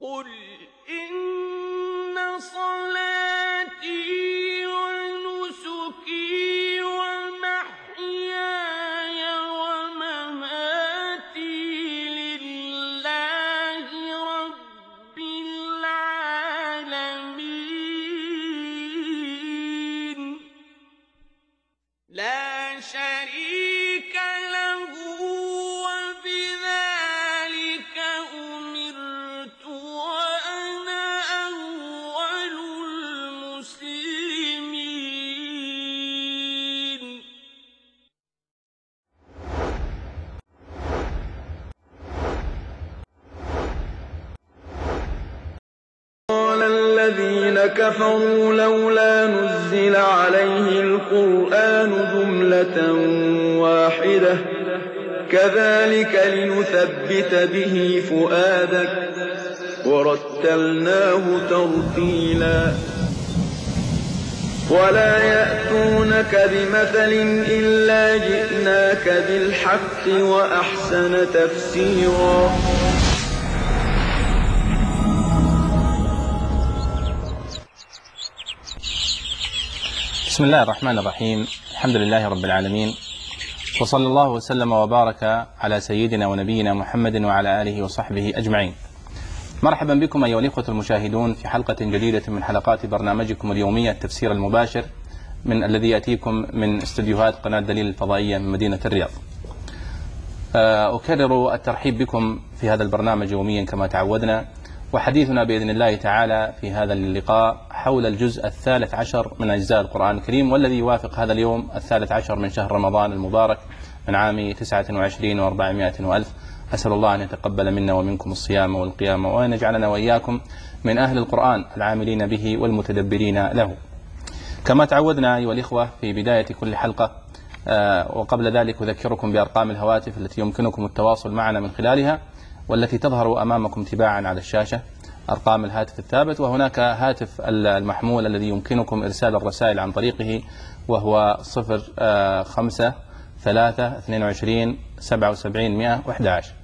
قل إن صلاتي ونسكي ومحياي ومماتي لله رب العالمين لا شريك له وبذلك أمرت وأنا أول المسلمين. قال الذين كفروا لولا نزل عليه القرآن جملة واحدة كذلك لنثبت به فؤادك ورتلناه ترتيلا ولا يأتونك بمثل إلا جئناك بالحق وأحسن تفسيرا. بسم الله الرحمن الرحيم. الحمد لله رب العالمين، وصلى الله وسلم وبارك على سيدنا ونبينا محمد وعلى آله وصحبه أجمعين. مرحبا بكم أيها الإخوة المشاهدون في حلقة جديدة من حلقات برنامجكم اليومية التفسير المباشر الذي يأتيكم من استديوهات قناة دليل الفضائية من مدينة الرياض. أكرر الترحيب بكم في هذا البرنامج يوميا كما تعودنا، وحديثنا بإذن الله تعالى في هذا اللقاء حول الجزء 13 من أجزاء القرآن الكريم، والذي يوافق هذا اليوم 13 من شهر رمضان المبارك من عام 29 و400 وألف. أسأل الله أن يتقبل منا ومنكم الصيام والقيام، وأن يجعلنا وإياكم من أهل القرآن العاملين به والمتدبرين له. كما تعودنا أيها الإخوة في بداية كل حلقة وقبل ذلك أذكركم بأرقام الهواتف التي يمكنكم التواصل معنا من خلالها، والتي تظهر أمامكم تباعا على الشاشة. أرقام الهاتف الثابت، وهناك هاتف المحمول الذي يمكنكم إرسال الرسائل عن طريقه، وهو 05-3-22-77-111.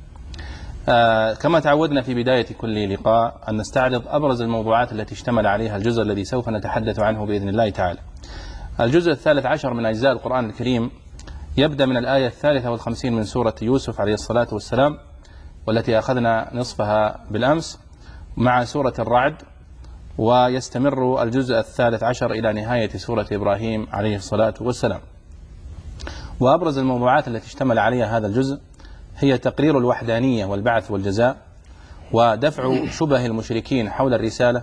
كما تعودنا في بداية كل لقاء أن نستعرض أبرز الموضوعات التي اشتمل عليها الجزء الذي سوف نتحدث عنه بإذن الله تعالى. الجزء 13 من أجزاء القرآن الكريم يبدأ من الآية 53 من سورة يوسف عليه الصلاة والسلام، والتي أخذنا نصفها بالأمس، مع سورة الرعد، ويستمر الجزء 13 إلى نهاية سورة إبراهيم عليه الصلاة والسلام. وأبرز الموضوعات التي اشتمل عليها هذا الجزء هي تقرير الوحدانية والبعث والجزاء، ودفع شبه المشركين حول الرسالة.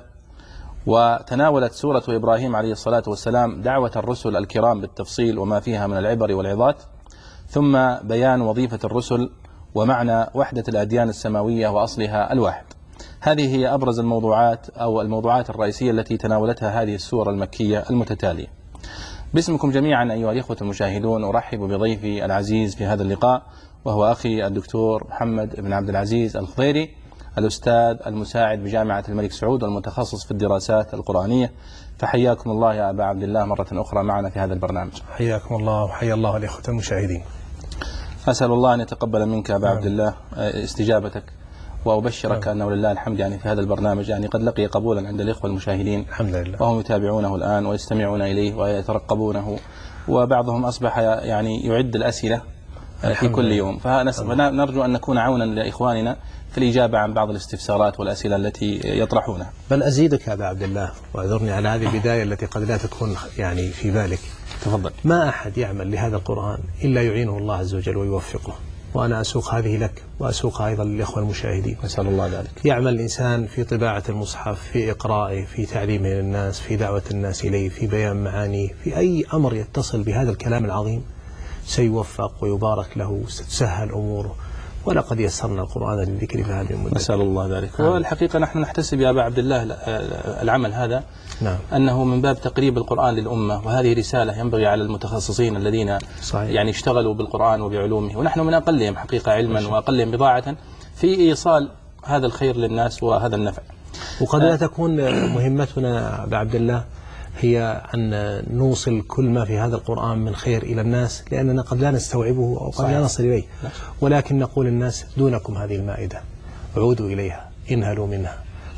وتناولت سورة إبراهيم عليه الصلاة والسلام دعوة الرسل الكرام بالتفصيل وما فيها من العبر والعظات، ثم بيان وظيفة الرسل ومعنى وحدة الأديان السماوية وأصلها الواحد. هذه هي أبرز الموضوعات أو الموضوعات الرئيسية التي تناولتها هذه السورة المكية المتتالية. باسمكم جميعا أيها الإخوة المشاهدون أرحب بضيفي العزيز في هذا اللقاء، وهو أخي الدكتور محمد بن عبد العزيز الخضيري، الأستاذ المساعد بجامعة الملك سعود والمتخصص في الدراسات القرآنية. فحياكم الله يا أبا عبد الله مرة أخرى معنا في هذا البرنامج. حياكم الله وحيا الله الإخوة المشاهدين. أسأل الله أن يتقبل منك أبا عبد الله استجابتك، وأبشرك أنه لله الحمد يعني في هذا البرنامج يعني قد لقي قبولا عند الإخوة المشاهدين، الحمد لله، وهم يتابعونه الآن ويستمعون إليه ويترقبونه، وبعضهم أصبح يعني يعد الأسئلة في كل يوم. فنرجو أن نكون عونا لإخواننا في الإجابة عن بعض الاستفسارات والأسئلة التي يطرحونها. بل أزيدك يا أبا عبد الله، وأعذرني على هذه البداية التي قد لا تكون يعني في بالك. تفضل. ما أحد يعمل لهذا القرآن إلا يعينه الله عز وجل ويوفقه، وأنا أسوق هذه لك وأسوقها أيضا للإخوة المشاهدين. نسأل الله ذلك. يعمل الإنسان في طباعة المصحف، في إقرائه، في تعليمه للناس، في دعوة الناس إليه، في بيان معانيه، في أي أمر يتصل بهذا الكلام العظيم سيوفق ويبارك له وستسهل أموره. ولقد يسرنا القرآن للذكر فهل من مدكر. نسأل الله ذلك. والحقيقة نحن نحتسب يا أبا عبد الله العمل هذا، نعم، أنه من باب تقريب القرآن للأمة، وهذه رسالة ينبغي على المتخصصين الذين صحيح. يعني اشتغلوا بالقرآن وبعلومه، ونحن من أقلهم حقيقة علما وأقلهم بضاعة في إيصال هذا الخير للناس وهذا النفع. وقد لا تكون مهمتنا أبا عبد الله هي أن نوصل كل ما في هذا القرآن من خير إلى الناس، لأننا قد لا نستوعبه أو قد لا نصل إليه، ولكن نقول الناس دونكم هذه المائدة، عودوا إليها، انهلوا منها،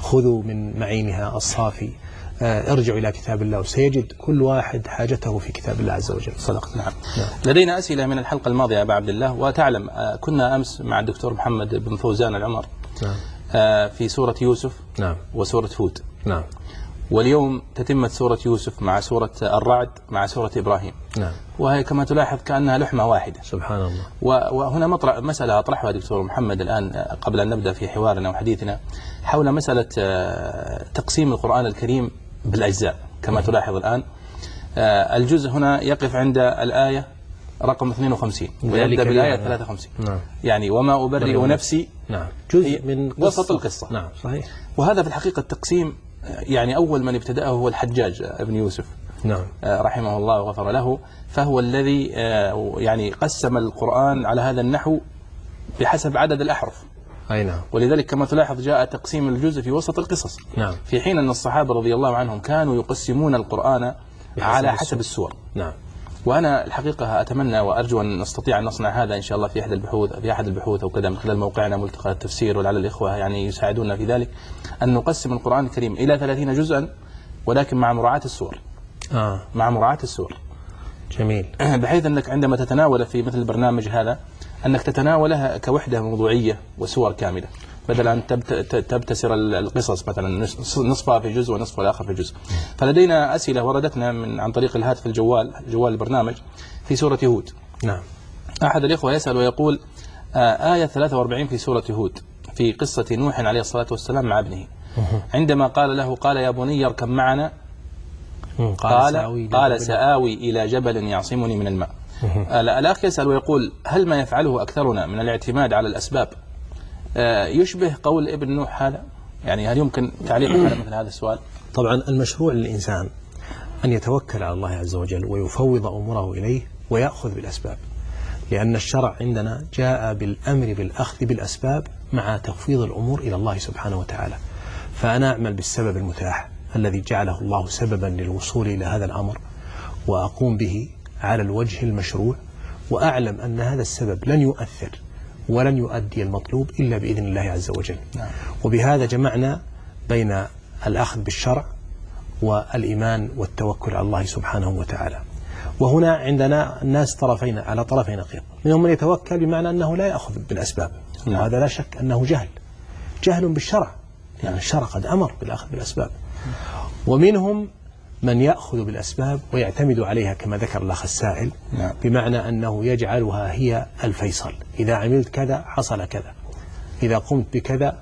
خذوا من معينها الصافي، ارجعوا إلى كتاب الله، وسيجد كل واحد حاجته في كتاب الله عز وجل. صدقت. نعم. لدينا أسئلة من الحلقة الماضية يا أبا عبد الله، وتعلم كنا أمس مع الدكتور محمد بن فوزان العمر في سورة يوسف وسورة هود. واليوم تتمت سورة يوسف مع سورة الرعد مع سورة إبراهيم. وهي كما تلاحظ كأنها لحمة واحدة. سبحان الله. وهنا مسألة أطرحها دكتور محمد الآن قبل أن نبدأ في حوارنا وحديثنا حول مسألة تقسيم القرآن الكريم بالأجزاء. كما تلاحظ الآن الجزء هنا يقف عند الآية رقم 52 ويبدأ بالآية 53. يعني وما أبرئ نفسي. جزء من وسط القصة. صحيح. وهذا في الحقيقة التقسيم يعني أول من ابتدأه هو الحجاج ابن يوسف رحمه الله وغفر له، فهو الذي يعني قسم القرآن على هذا النحو بحسب عدد الأحرف. أي نعم. ولذلك كما تلاحظ جاء تقسيم الجزء في وسط القصص. في حين أن الصحابة رضي الله عنهم كانوا يقسمون القرآن على حسب السور. وأنا الحقيقة أتمنى وأرجو أن نستطيع أن نصنع هذا إن شاء الله في أحد البحوث أو كذا من خلال موقعنا ملتقى التفسير، ولعل الإخوة يعني يساعدونا في ذلك، أن نقسم القرآن الكريم إلى 30 جزءا ولكن مع مراعاة السور. مع مراعاة السور. جميل. بحيث أنك عندما تتناول في مثل البرنامج هذا أنك تتناولها كوحدة موضوعية وسور كاملة، بدل أن تبتسر القصص مثلا نصفها في جزء ونصف الآخر في جزء. فلدينا أسئلة وردتنا عن طريق الهاتف جوال البرنامج في سورة هود. أحد الإخوة يسأل ويقول آية 43 في سورة هود في قصة نوح عليه الصلاة والسلام مع ابنه، عندما قال له قال يا بني اركب معنا، قال سآوي إلى جبل يعصمني من الماء. الأخ يسأل ويقول هل ما يفعله أكثرنا من الاعتماد على الأسباب يشبه قول ابن نوح هذا؟ يعني هل يمكن تعليق على مثل هذا السؤال؟ طبعا المشروع للإنسان أن يتوكل على الله عز وجل ويفوض أمره إليه ويأخذ بالأسباب، لأن الشرع عندنا جاء بالأمر بالأخذ بالأسباب مع تفويض الأمور إلى الله سبحانه وتعالى. فأنا أعمل بالسبب المتاح الذي جعله الله سببا للوصول إلى هذا الأمر، وأقوم به على الوجه المشروع، وأعلم أن هذا السبب لن يؤثر ولن يؤدي المطلوب إلا بإذن الله عز وجل. وبهذا جمعنا بين الأخذ بالشرع والإيمان والتوكل على الله سبحانه وتعالى. وهنا عندنا الناس طرفين على طرفي نقيض، منهم من يتوكل بمعنى أنه لا يأخذ بالأسباب، وهذا لا شك أنه جهل بالشرع، يعني الشرع قد أمر بالأخذ بالأسباب. ومنهم من يأخذ بالأسباب ويعتمد عليها كما ذكر الأخ السائل، بمعنى أنه يجعلها هي الفيصل، إذا عملت كذا حصل كذا، إذا قمت بكذا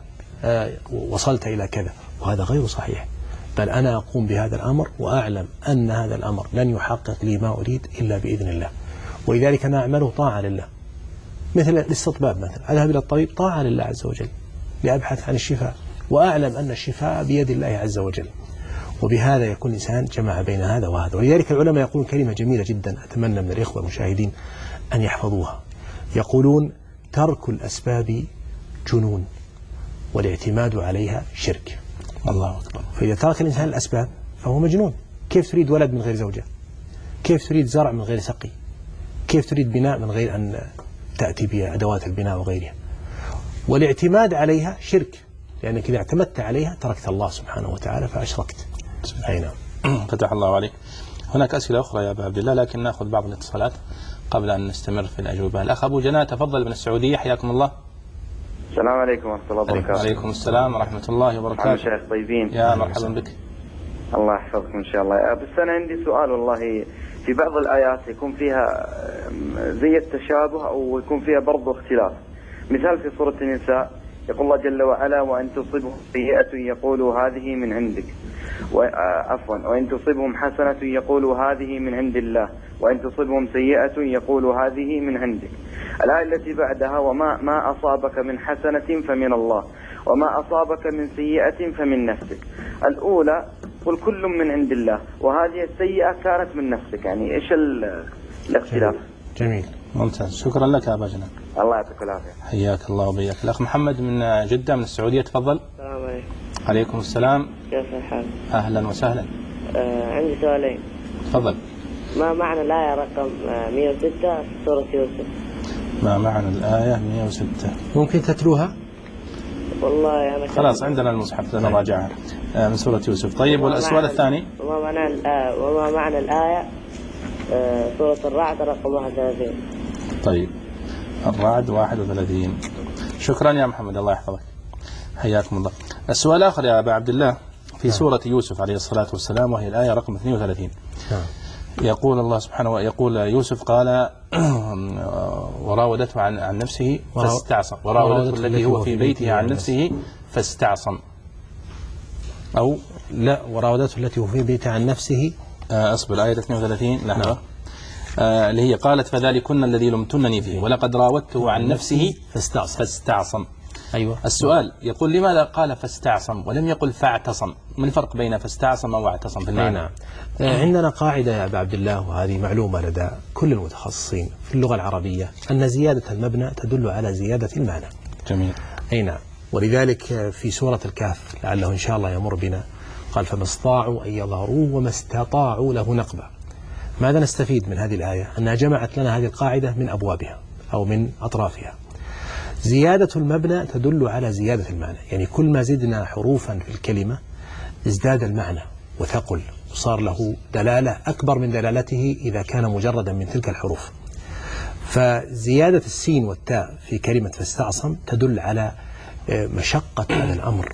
وصلت إلى كذا، وهذا غير صحيح. بل أنا أقوم بهذا الأمر وأعلم أن هذا الأمر لن يحقق لي ما أريد إلا بإذن الله، ولذلك أنا أعمله طاعة لله. مثل الاستطباب مثلا، أذهب إلى الطبيب طاعة لله عز وجل لأبحث عن الشفاء، وأعلم أن الشفاء بيد الله عز وجل. وبهذا يكون الإنسان جمع بين هذا وهذا. ولذلك العلماء يقولون كلمة جميلة جدا أتمنى من الإخوة المشاهدين أن يحفظوها، يقولون ترك الأسباب جنون والاعتماد عليها شرك. الله أكبر. فإذا ترك الإنسان الأسباب فهو مجنون. كيف تريد ولد من غير زوجة؟ كيف تريد زرع من غير سقي؟ كيف تريد بناء من غير أن تأتي بأدوات البناء وغيرها؟ والاعتماد عليها شرك، لأنك إذا اعتمدت عليها تركت الله سبحانه وتعالى فأشركت. أي نعم. فتح الله عليك. هناك أسئلة أخرى يا أبا عبد الله، لكن نأخذ بعض الاتصالات قبل أن نستمر في الأجوبة. الأخ أبو جناة تفضل من السعودية، حياكم الله. السلام عليكم ورحمة الله وبركاته. وعليكم السلام ورحمة الله وبركاته. شيخ طيبين. يا مرحبا بك. الله يحفظكم إن شاء الله. بس أنا عندي سؤال والله، في بعض الآيات يكون فيها زي التشابه أو يكون فيها برضو اختلاف. مثال في سورة النساء يقول الله جل وعلا وأن تصبهم سيئة يقولوا هذه من عندك، وإن تصبهم حسنة يقولوا هذه من عند الله، وإن تصبهم سيئة يقولوا هذه من عندك. الآية التي بعدها وما أصابك من حسنة فمن الله وما أصابك من سيئة فمن نفسك. الأولى قل كل من عند الله، وهذه السيئة كانت من نفسك. يعني إيش الاختلاف؟ جميل ممتاز، شكرا لك يا أبا جنان. الله يعطيك العافية. حياك الله وبياك. الأخ محمد من جدة من السعودية تفضل. السلام عليكم. عليكم السلام. كيف الحال؟ أهلا وسهلا. عندي سؤالين. تفضل. ما معنى الآية رقم 106 في سورة يوسف؟ ما معنى الآية 106؟ ممكن تتلوها؟ والله أنا خلاص عندنا المصحف نراجعها من سورة يوسف. طيب والسؤال الثاني وما معنى الآية سورة الرعد رقم 31. طيب الرعد 31. شكرا يا محمد، الله يحفظك، حياكم الله. السؤال الآخر يا أبا عبد الله في سورة يوسف عليه الصلاة والسلام، وهي الآية رقم 32. يقول الله سبحانه، يقول يوسف قال وراودته عن نفسه فاستعصم، وراودته التي هو في بيته عن نفسه فاستعصم، أو لا، وراودته التي هو في بيته عن نفسه. أصبر، آية 32 لحظة. اللي هي قالت فذلكن الذي لمتنني فيه ولقد راودته عن نفسه فاستعصم. أيوة. السؤال يقول لماذا قال فاستعصم ولم يقل فاعتصم؟ ما الفرق بين فاستعصم واعتصم في المعنى؟ نعم. عندنا قاعدة يا أبا عبد الله، وهذه معلومة لدى كل المتخصصين في اللغة العربية، أن زيادة المبنى تدل على زيادة المعنى. جميل. أي نعم. ولذلك في سورة الكهف لعله إن شاء الله يمر بنا قال فما استطاعوا أن يظهروه وما استطاعوا له نقبة. ماذا نستفيد من هذه الآية؟ أنها جمعت لنا هذه القاعدة من أبوابها أو من أطرافها. زيادة المبنى تدل على زيادة المعنى، يعني كل ما زدنا حروفا في الكلمة ازداد المعنى وثقل وصار له دلالة أكبر من دلالته إذا كان مجردا من تلك الحروف. فزيادة السين والتاء في كلمة فاستعصم تدل على مشقة هذا الأمر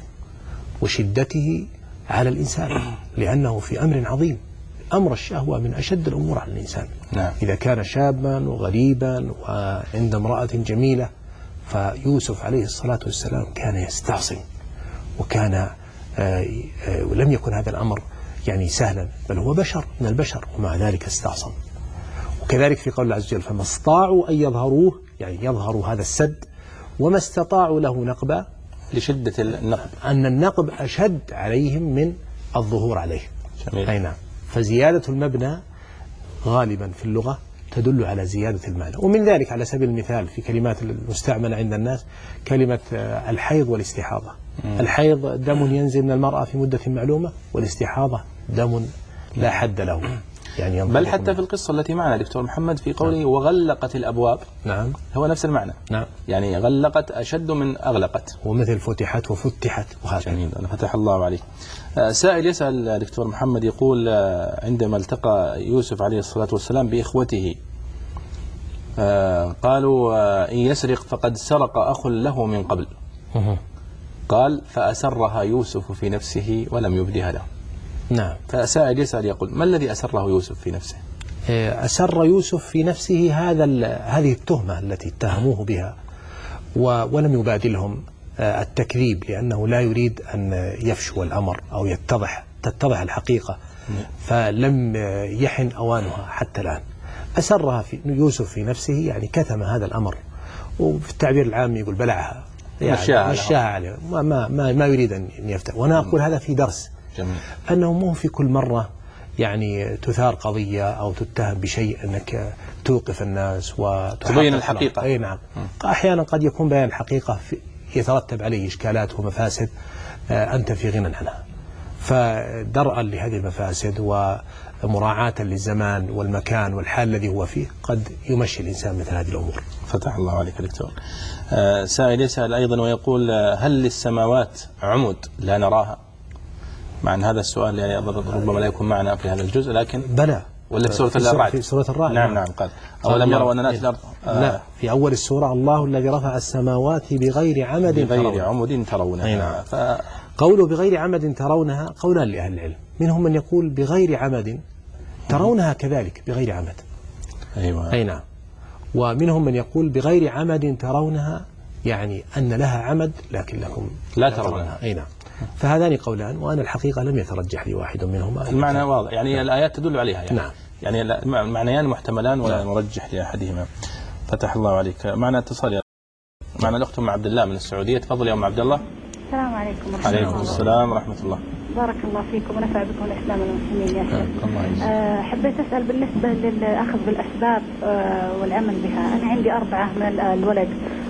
وشدته على الإنسان، لأنه في أمر عظيم. أمر الشهوة من أشد الأمور على الإنسان. نعم. إذا كان شابا وغريبا وعند امرأة جميلة، فيوسف عليه الصلاة والسلام كان يستعصم، وكان ولم يكن هذا الأمر يعني سهلا، بل هو بشر من البشر ومع ذلك استعصم. وكذلك في قول الله عز وجل فما استطاعوا أن يظهروه، يعني يظهروا هذا السد، وما استطاعوا له نقبا، لشدة النقب، أن النقب أشد عليهم من الظهور عليه. جميل. أي نعم. فزيادة المبنى غالبا في اللغة تدل على زيادة المعنى. ومن ذلك على سبيل المثال في كلمات المستعملة عند الناس كلمة الحيض والاستحاضة. الحيض دم ينزل من المرأة في مدة معلومة، والاستحاضة دم لا حد له، يعني بل حتى في القصة التي معنا دكتور محمد في قوله نعم. وغلقت الأبواب، نعم، هو نفس المعنى. نعم. يعني غلقت أشد من أغلقت، ومثل فتحت وفتحت وهكذا. جميل. فتح الله عليك. سائل يسأل دكتور محمد يقول عندما التقى يوسف عليه الصلاة والسلام بإخوته قالوا إن يسرق فقد سرق أخ له من قبل، قال فأسرها يوسف في نفسه ولم يبدها له. نعم. فسائل يسأل يقول ما الذي أسره يوسف في نفسه؟ أسر يوسف في نفسه هذه التهمة التي اتهموه بها، ولم يبادلهم التكذيب، لأنه لا يريد أن يفشو الأمر أو تتضح الحقيقة، فلم يحن أوانها حتى الآن. أسرها في يوسف في نفسه، يعني كتم هذا الأمر، وفي التعبير العام يقول بلعها، يعني مشاها عليه، ما يريد أن يفتح. وأنا أقول هذا في درس. جميل. أنه مو في كل مرة يعني تثار قضية أو تتهم بشيء أنك توقف الناس وتبين الحقيقة. أي نعم. أحيانا قد يكون بيان الحقيقة يترتب عليه إشكالات ومفاسد أنت في غنى عنها، فدرءا لهذه المفاسد ومراعاة للزمان والمكان والحال الذي هو فيه قد يمشي الإنسان مثل هذه الأمور. فتح الله عليك دكتور. سائل يسأل أيضا ويقول هل للسماوات عمد لا نراها؟ مع أن هذا السؤال يعني ربما لا يكون معنا في هذا الجزء، لكن بلى، ولا في سورة الرعد؟ في سورة الرعد. نعم نعم. قال أولم يروا أن نأتي الأرض. لا، في أول السورة الله الذي رفع السماوات بغير عمد ترونها. قوله بغير عمد ترونها قولان لأهل العلم، منهم من يقول بغير عمد ترونها كذلك بغير عمد. أيوة. أي نعم. ومنهم من يقول بغير عمد ترونها يعني أن لها عمد لكن لكم لا ترونها. أي نعم. فهذان قولان، وأنا الحقيقة لم يترجح لي واحد منهما. المعنى واضح، يعني نعم. الآيات تدل عليها يعني. نعم. يعني معنيان محتملان ولا نرجح لأحدهما. فتح الله عليك. معنا اتصال، معنا الأخت أم عبد الله من السعودية. تفضل يا أم عبد الله. السلام عليكم ورحمة الله. عليكم السلام ورحمة الله. بارك الله فيكم ونفع بكم الإسلام والمسلمين يا شيخ. حبيت أسأل بالنسبة للأخذ بالأسباب والعمل بها. أنا عندي 4 من الولد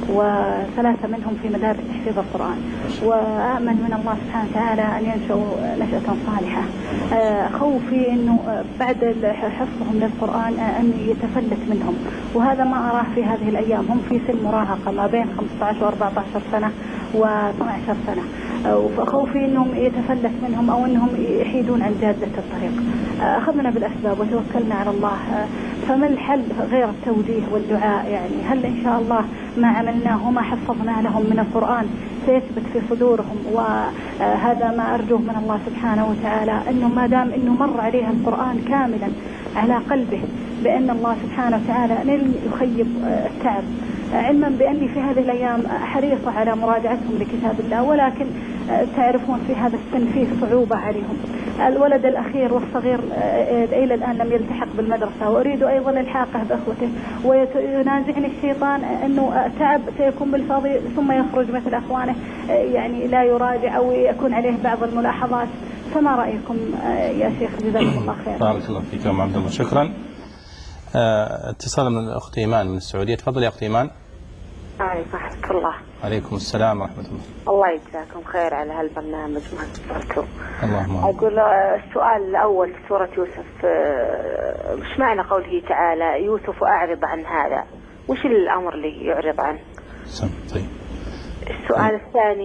و3 منهم في مدارس تحفيظ القرآن، وآمل من الله سبحانه وتعالى أن ينشأوا نشأة صالحة. خوفي أنه بعد حفظهم للقرآن أن يتفلت منهم، وهذا ما أراه في هذه الأيام. هم في سن مراهقة ما بين 15 و14 سنة، و12 سنة، فخوفي أنهم يتفلت منهم أو أنهم يحيدون عن جادة الطريق. أخذنا بالأسباب وتوكلنا على الله، فما الحل غير التوجيه والدعاء؟ يعني هل إن شاء الله ما عملناه وما حفظنا لهم من القرآن سيثبت في صدورهم؟ وهذا ما أرجوه من الله سبحانه وتعالى، أنه ما دام أنه مر عليها القرآن كاملا على قلبه بأن الله سبحانه وتعالى لن يخيب التعب، علما بأني في هذه الأيام حريصة على مراجعتهم لكتاب الله، ولكن تعرفون في هذا السن فيه صعوبة عليهم. الولد الأخير والصغير إلى الآن لم يلتحق بالمدرسة، وأريد أيضا الحاقه بأخوته، وينازعني الشيطان أنه تعب سيكون بالفاضي ثم يخرج مثل أخوانه يعني لا يراجع أو يكون عليه بعض الملاحظات. فما رأيكم يا شيخ؟ جزاكم الله خير. بارك الله فيك يا أم عبد الله، شكرا. اتصال من الأخت إيمان من السعودية. تفضل يا أخت إيمان. عليكم ورحمة الله. عليكم السلام ورحمة الله. الله يجزاكم خير على هالبرنامج ما تفرتوا. اللهم أقول السؤال الأول في سورة يوسف، مش معنى قوله تعالى يوسف أعرض عن هذا؟ وش الأمر اللي يعرض عنه؟ طيب. السؤال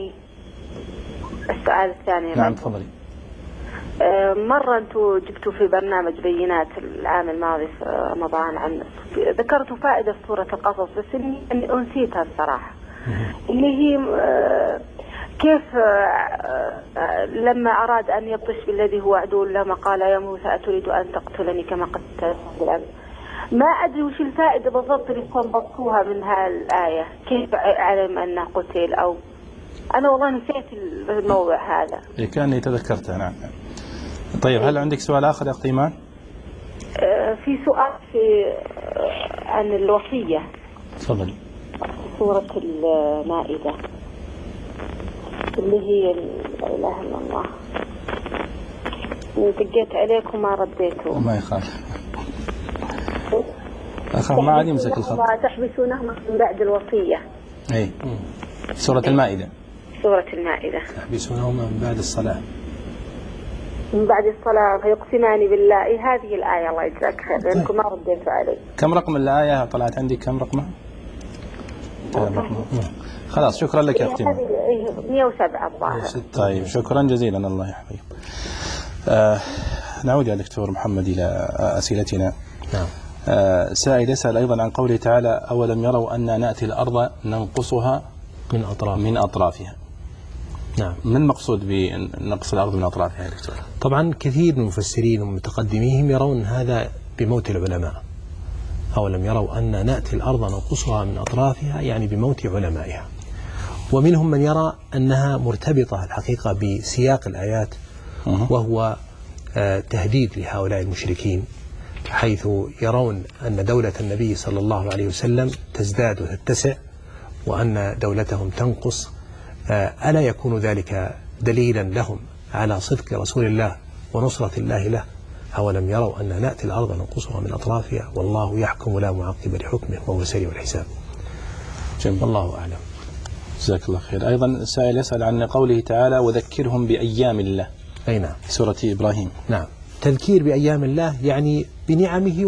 الثاني نعم تفضلي. مرة أنتوا جبتوا في برنامج بينات العام الماضي في رمضان عن ذكرتوا فائدة في سورة القصص، بس إني أنسيتها الصراحة، اللي هي كيف لما أراد أن يبطش بالذي هو عدو لما قال يا موسى أتريد أن تقتلني كما قتلت بالأمس. ما أدري وش الفائدة بالضبط اللي استنبطوها من هالآية، كيف علم أنه قتل؟ أو أنا والله نسيت الموضوع هذا. كأني تذكرته. نعم. طيب هل عندك سؤال آخر يا أخت إيمان؟ في سؤال عن الوصية. تفضل. سورة المائدة اللي هي لا إله إلا الله، دقيت عليكم ما رديتوا. ما يخاف، أخاف ما عاد يمسك الخط. تحبسونهم من بعد الوصية. أي سورة المائدة. سورة المائدة. تحبسونهم من بعد الصلاة. من بعد الصلاة فيقسمان بالله. هذه الآية الله يجزاك خير لأنكم ما رديتوا علي. كم رقم الآية طلعت عندك؟ كم رقمها؟ خلاص شكرا لك يا أختي. 107 الظاهر. طيب شكرا جزيلا الله يحفظك. نعود يا دكتور محمد إلى أسئلتنا. نعم. سائل يسأل أيضا عن قوله تعالى أولم يروا أن نأتي الأرض ننقصها من أطرافها. نعم. ما المقصود بنقص الأرض من أطرافها يا دكتور؟ طبعا كثير من المفسرين ومتقدميهم يرون هذا بموت العلماء. أولم يروا أن نأتي الأرض ننقصها من أطرافها يعني بموت علمائها. ومنهم من يرى أنها مرتبطة الحقيقة بسياق الآيات، وهو تهديد لهؤلاء المشركين، حيث يرون أن دولة النبي صلى الله عليه وسلم تزداد وتتسع وأن دولتهم تنقص. ألا يكون ذلك دليلا لهم على صدق رسول الله ونصرة الله له؟ أولم يروا أن نأتي الأرض ننقصها من أطرافها والله يحكم لا معقب لحكمه وهو سريع الحساب. الله أعلم. جزاك الله خير. أيضا السائل يسأل عن قوله تعالى وذكرهم بأيام الله. أي نعم. في سورة إبراهيم. نعم. تذكير بأيام الله يعني بنعمه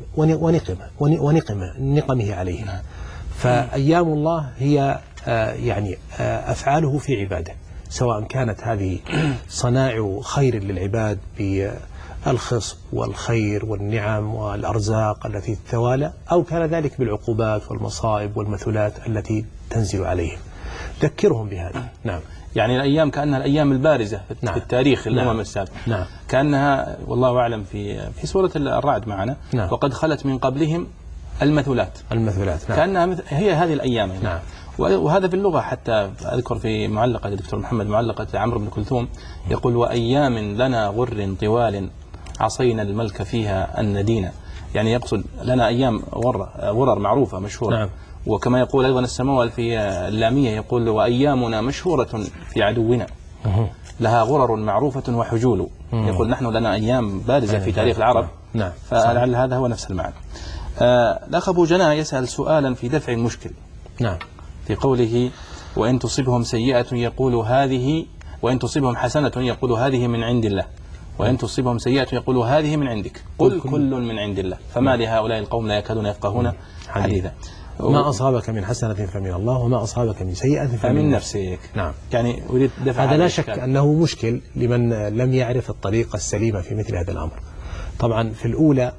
ونقمه عليهم. نعم. فأيام الله هي يعني أفعاله في عباده، سواء كانت هذه صنائع خير للعباد بالخصب والخير والنعم والأرزاق التي تتوالى، أو كان ذلك بالعقوبات والمصائب والمثلات التي تنزل عليهم. ذكرهم بهذا. نعم. يعني الأيام كأنها الأيام البارزة في التاريخ الأمم السابقة. نعم. كأنها والله أعلم في سورة الرعد معنا. نعم. وقد خلت من قبلهم المثلات. نعم. كأنها هي هذه الأيام. نعم. وهذا في اللغة حتى أذكر في معلقة الدكتور محمد، معلقة عمرو بن كلثوم، يقول وأيام لنا غر طوال عصينا الملك فيها الندينا. يعني يقصد لنا أيام غرر معروفة مشهورة. نعم. وكما يقول أيضا السماوال في اللامية يقول وأيامنا مشهورة في عدونا لها غرر معروفة وحجول. يقول نحن لنا أيام بارزة في تاريخ العرب. نعم. فلعل هذا هو نفس المعنى. الأخ أبو جناح يسأل سؤالا في دفع المشكل. نعم. في قوله وإن تصبهم سيئة يقول هذه، وإن تصبهم حسنة يقول هذه من عند الله، وإن تصبهم سيئة يقول هذه من عندك، قل كل من عند الله فما لهؤلاء القوم لا يكادون يفقهون حديثا. ما أصابك من حسنة فمن الله وما أصابك من سيئة فمن نفسك. نعم. يعني أريد دفع هذا لا شك أنه مشكل لمن لم يعرف الطريقة السليمة في مثل هذا الأمر. طبعا في الأولى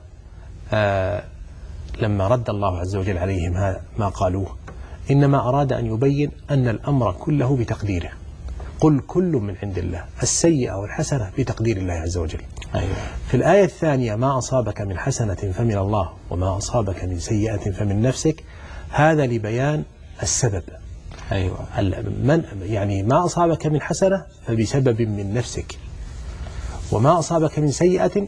لما رد الله عز وجل عليهم ما قالوه إنما أراد أن يبين أن الأمر كله بتقديره. قل كل من عند الله، السيئة والحسنة بتقدير الله عز وجل. أيوة. في الآية الثانية ما أصابك من حسنة فمن الله وما أصابك من سيئة فمن نفسك، هذا لبيان السبب. أيوة. يعني ما أصابك من حسنة فبسبب من نفسك، وما أصابك من سيئة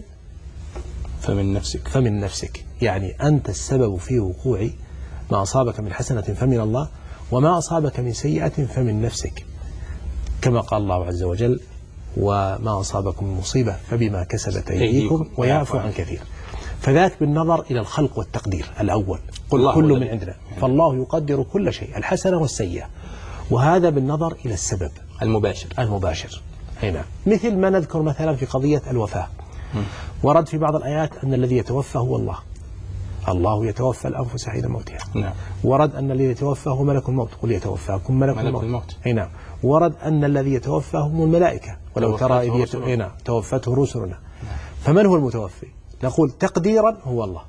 فمن نفسك، يعني أنت السبب في وقوع ما أصابك من حسنة فمن الله وما أصابك من سيئة فمن نفسك، كما قال الله عز وجل وما أصابكم من مصيبة فبما كسبت أيديكم ويعفو عن كثير. فذاك بالنظر إلى الخلق والتقدير الأول، قل كل من عندنا، فالله يقدر كل شيء الحسنة والسيئة، وهذا بالنظر إلى السبب المباشر. هنا مثل ما نذكر مثلا في قضية الوفاة، ورد في بعض الآيات أن الذي يتوفى هو الله يتوفى الأنفس حين موتها. نعم. ورد أن الذي يتوفى هو ملك الموت، قل يتوفاكم ملك الموت. هنا ورد أن الذي يتوفى هم الملائكة، ولو ترى إذ توفته رسلنا. فمن هو المتوفي؟ نقول تقديرا هو الله،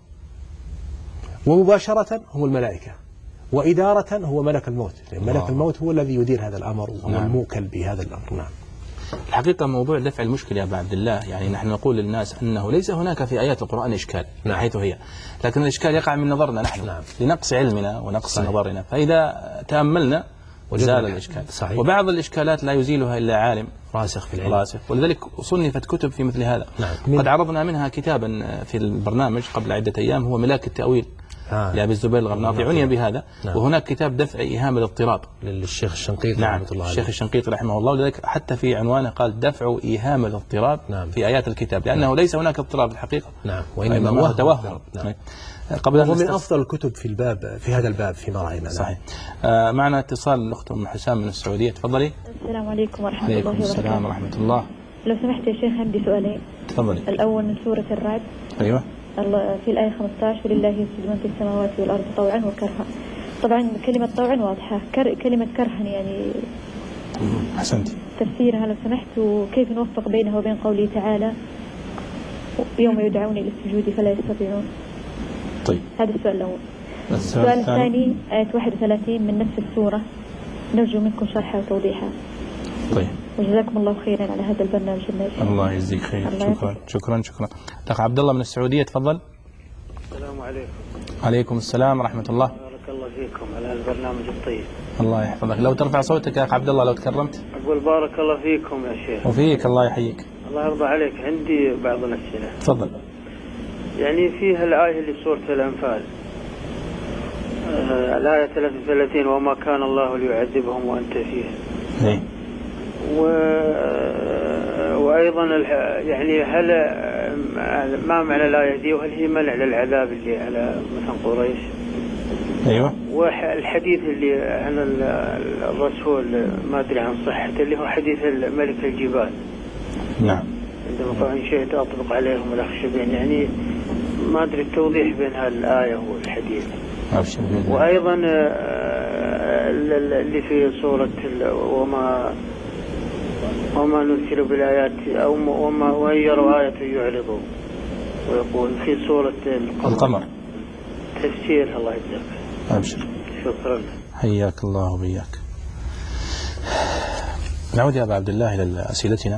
ومباشرة هم الملائكة، وإدارة هو ملك الموت، لأن ملك الموت هو الذي يدير هذا الأمر وهو الموكل بهذا الأمر. نعم. الحقيقة موضوع دفع المشكلة يا أبا عبد الله، يعني نحن نقول للناس أنه ليس هناك في آيات القرآن إشكال من حيث هي، لكن الإشكال يقع من نظرنا نحن. نعم. لنقص علمنا ونقص نظرنا، فإذا تأملنا زال الإشكال. صحيح. وبعض الإشكالات لا يزيلها إلا عالم راسخ في العلم، ولذلك صنفت كتب في مثل هذا. نعم. قد عرضنا منها كتابا في البرنامج قبل عدة أيام، هو ملاك التأويل لأبي الزبير الغرناطي، عني بهذا. نعم. وهناك كتاب دفع إيهام الاضطراب للشيخ الشنقيطي. نعم. رحمه الله عليه. الشيخ الشنقيطي رحمه الله، ولذلك حتى في عنوانه قال دفع إيهام الاضطراب. نعم. في آيات الكتاب، لأنه ليس هناك اضطراب الحقيقة. نعم. وإنما هو توهم. نعم. وهو من أفضل الكتب في هذا الباب فيما رأينا. صحيح. معنا اتصال الأخت أم حسام من السعودية، تفضلي. السلام عليكم ورحمة الله وبركاته. السلام ورحمة الله. لو سمحت يا شيخ عندي سؤالين. تفضلي. الأول من سورة الرعد. أيوة. في الآية 15 ولله يسجد من في السماوات والأرض طوعا وكرها. طبعا كلمة طوعا واضحة، كلمة كرها يعني أحسنت. تفسيرها لو سمحت، وكيف نوفق بينها وبين قوله تعالى يوم يدعون إلى السجود فلا يستطيعون. طيب. هذا السؤال الأول. السؤال الثاني آية 31 من نفس السورة، نرجو منكم شرحها وتوضيحها. طيب. وجزاكم الله خيرا على هذا البرنامج الناجح. الله يجزيك خير. شكرا. الأخ عبد الله من السعودية، تفضل. السلام عليكم. عليكم السلام ورحمة الله. بارك الله فيكم على البرنامج الطيب. الله يحفظك. لو ترفع صوتك يا أخ عبد الله لو تكرمت. أقول بارك الله فيكم يا شيخ. وفيك، الله يحييك. الله يرضى عليك. عندي بعض الأسئلة. تفضل. يعني فيها الآية اللي سورة الأنفال، الآية 33 وما كان الله ليعذبهم وأنت فيه. وأيضا يعني هل ما معنى الآية دي، وهل هي منع للعذاب اللي على مثلا قريش؟ أيوة. والحديث اللي عن الرسول ما أدري عن صحته، اللي هو حديث ملك الجبال. نعم. عندما قال إن شئت أطبق عليهم الأخشبين، يعني ما أدري التوضيح بين هالآية والحديث. وأيضا اللي في سورة وما نرسل بالآيات أو وما وإن يروا آية يعرضوا، ويقول في سورة القمر تفسير. الله يجزاك. أبشر. شكرا. حياك الله وبياك. نعود يا أبا عبد الله إلى أسئلتنا.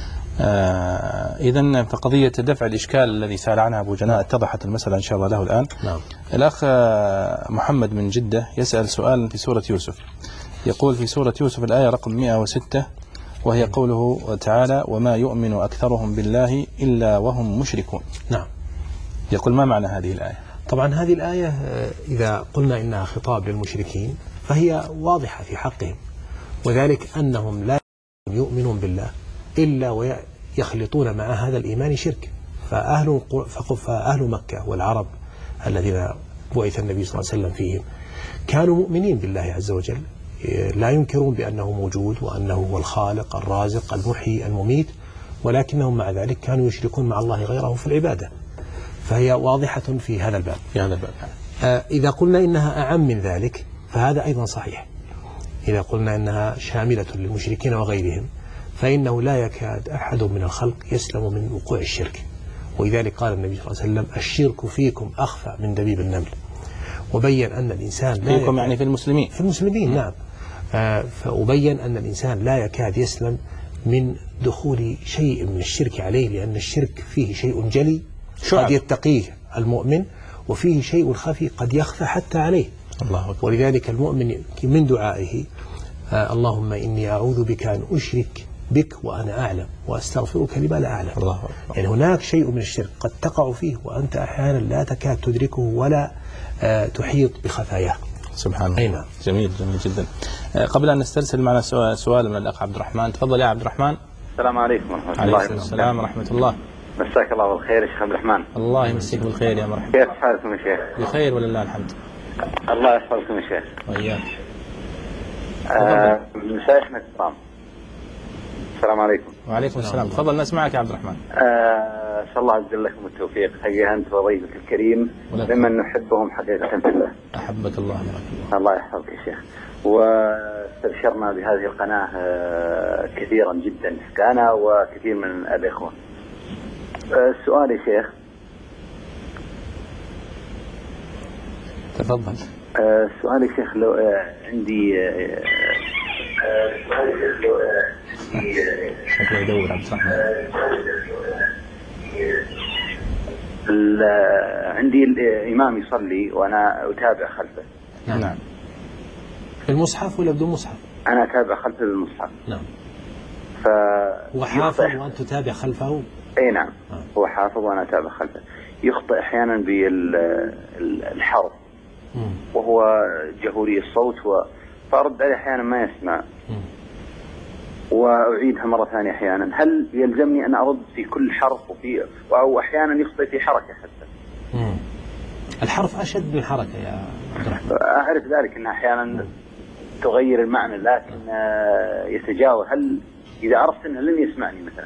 إذن فقضية دفع الإشكال الذي سأل عنها أبو جناء اتضحت المسألة إن شاء الله له الآن. نعم. الأخ محمد من جدة يسأل سؤال في سورة يوسف، يقول في سورة يوسف الآية رقم 106، وهي قوله تعالى وما يؤمن أكثرهم بالله إلا وهم مشركون. نعم. يقول ما معنى هذه الآية؟ طبعا هذه الآية إذا قلنا إنها خطاب للمشركين فهي واضحة في حقهم، وذلك أنهم لا يؤمنون بالله إلا ويخلطون مع هذا الإيمان شرك. فأهل مكة والعرب الذين بعث النبي صلى الله عليه وسلم فيهم كانوا مؤمنين بالله عز وجل، لا ينكرون بأنه موجود وأنه هو الخالق الرازق المحيي المميت، ولكنهم مع ذلك كانوا يشركون مع الله غيره في العبادة. فهي واضحة في هذا الباب. إذا قلنا إنها أعم من ذلك فهذا أيضا صحيح. إذا قلنا إنها شاملة للمشركين وغيرهم فإنه لا يكاد أحد من الخلق يسلم من وقوع الشرك، ولذلك قال النبي صلى الله عليه وسلم الشرك فيكم أخفى من دبيب النمل، وبين أن الإنسان لا فيكم يعني في المسلمين، في المسلمين نعم. فأبين أن الإنسان لا يكاد يسلم من دخول شيء من الشرك عليه، لأن الشرك فيه شيء جلي قد يتقيه المؤمن، وفيه شيء خفي قد يخفى حتى عليه. الله أكبر. ولذلك المؤمن من دعائه اللهم إني أعوذ بك أن أشرك بك وأنا أعلم وأستغفرك لما لا أعلم. الله أكبر. يعني هناك شيء من الشرك قد تقع فيه وأنت أحيانا لا تكاد تدركه ولا تحيط بخفاياه. سبحان الله. جميل جميل جدا. قبل أن نسترسل معنا سؤال من الأخ عبد الرحمن. تفضل يا عبد الرحمن. السلام عليكم ورحمة الله. عليكم السلام ورحمة الله. مساك الله بالخير يا شيخ عبد الرحمن. الله يمسيك بالخير يا مرحبا. كيف حالكم يا شيخ؟ بخير ولله الحمد. الله يحفظكم يا شيخ. وإياك. مشايخنا الكرام. السلام عليكم. وعليكم السلام. تفضل نسمعك يا عبد الرحمن. إن شاء الله عز لكم التوفيق. حقيقة أنت وضيفك الكريم ممن نحبهم حقيقة في الله. أحبك الله يا رب. الله يحفظك يا شيخ. واستبشرنا بهذه القناة كثيرا جدا أنا وكثير من الإخوة. السؤال يا شيخ. تفضل. السؤال يا شيخ لو عندي السؤال يا شيخ لو شكله يدور عبد الرحمن. عندي الإمام يصلي وأنا أتابع خلفه. نعم. في المصحف ولا بدون مصحف؟ أنا أتابع خلفه بالمصحف. نعم. هو حافظ وأنت تتابع خلفه؟ أي نعم. هو حافظ وأنا أتابع خلفه. يخطئ أحيانا بالحرف وهو جهوري الصوت فأرد عليه أحيانا ما يسمع وأعيدها مرة ثانية أحيانا. هل يلزمني أن أرد في كل حرف أو أحيانا يخطئ في حركة حتى؟ الحرف أشد من الحركة يا عبد الرحمن. أعرف ذلك أنها أحيانا تغير المعنى لكن يتجاوز. هل إذا عرفت أنه لن يسمعني مثلا؟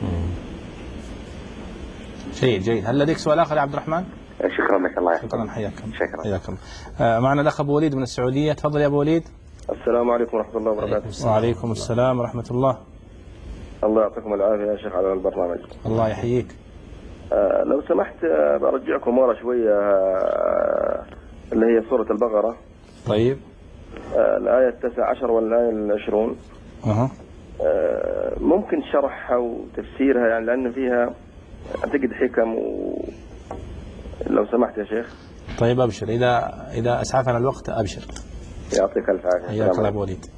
جيد جيد. هل لديك سؤال آخر يا عبد الرحمن؟ شكرا لك. الله يحفظك. شكرا. حياكم. شكرا. حياكم. معنا الأخ أبو وليد من السعودية. تفضل يا أبو وليد. السلام عليكم ورحمة الله وبركاته. وعليكم السلام ورحمة الله. الله يعطيكم العافية يا شيخ على البرنامج. الله يحييك. لو سمحت برجعكم ورا شوية اللي هي سورة البقرة. طيب. الآية 19 والآية 20. ممكن شرحها وتفسيرها يعني لأن فيها أعتقد حكم لو سمحت يا شيخ. طيب أبشر. إذا أسعفنا الوقت أبشر. يعطيك الف عافية. حياك الله أبو وليد.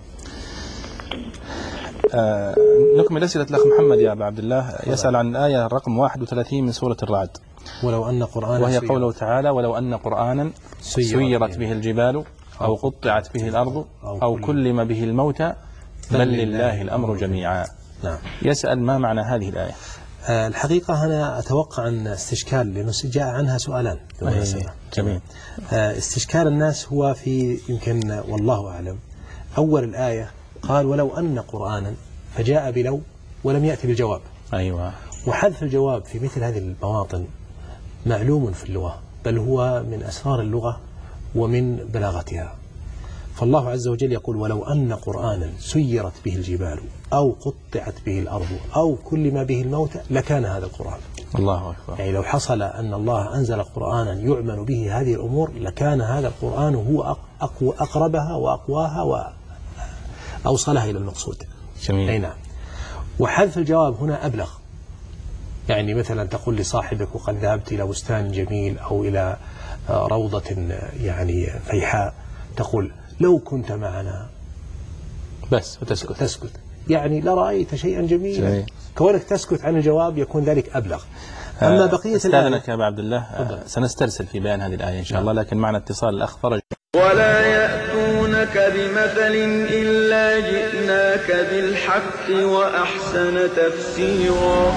نكمل أسئلة الأخ محمد يا أبا عبد الله. يسأل عن الآية رقم 31 من سورة الرعد. ولو أن قرآنا وهي قوله تعالى ولو أن قرآنا سيرت به الجبال أو قطعت به الأرض أو كلم به الموتى بل لله الأمر جميعا. نعم. يسأل ما معنى هذه الآية؟ الحقيقة أنا أتوقع أن استشكال لأنه جاء عنها سؤالان. جميل. استشكال الناس هو في يمكن والله أعلم أول الآية قال ولو أن قرآنا فجاء بلو ولم يأتي بالجواب. أيوة. وحذف الجواب في مثل هذه المواطن معلوم في اللغة بل هو من أسرار اللغة ومن بلاغتها. فالله عز وجل يقول ولو أن قرآنا سيرت به الجبال أو قطعت به الأرض أو كلم به الموتى لكان هذا القرآن. الله أكبر. يعني لو حصل أن الله أنزل قرآنا يعمل به هذه الأمور لكان هذا القرآن هو أقربها وأقواها وأوصلها إلى المقصود. جميل. أي نعم. وحذف الجواب هنا أبلغ. يعني مثلا تقول لصاحبك وقد ذهبت إلى بستان جميل أو إلى روضة يعني فيحاء تقول لو كنت معنا بس وتسكت. تسكت يعني لرأيت شيئا جميلا. كونك تسكت عن الجواب يكون ذلك أبلغ. أما بقية استاذنك يا أبا عبد الله سنسترسل في بيان هذه الآية إن شاء الله لكن معنا اتصال الأخ فرج. ولا يأتونك بمثل إلا جئناك بالحق وأحسن تفسيرا.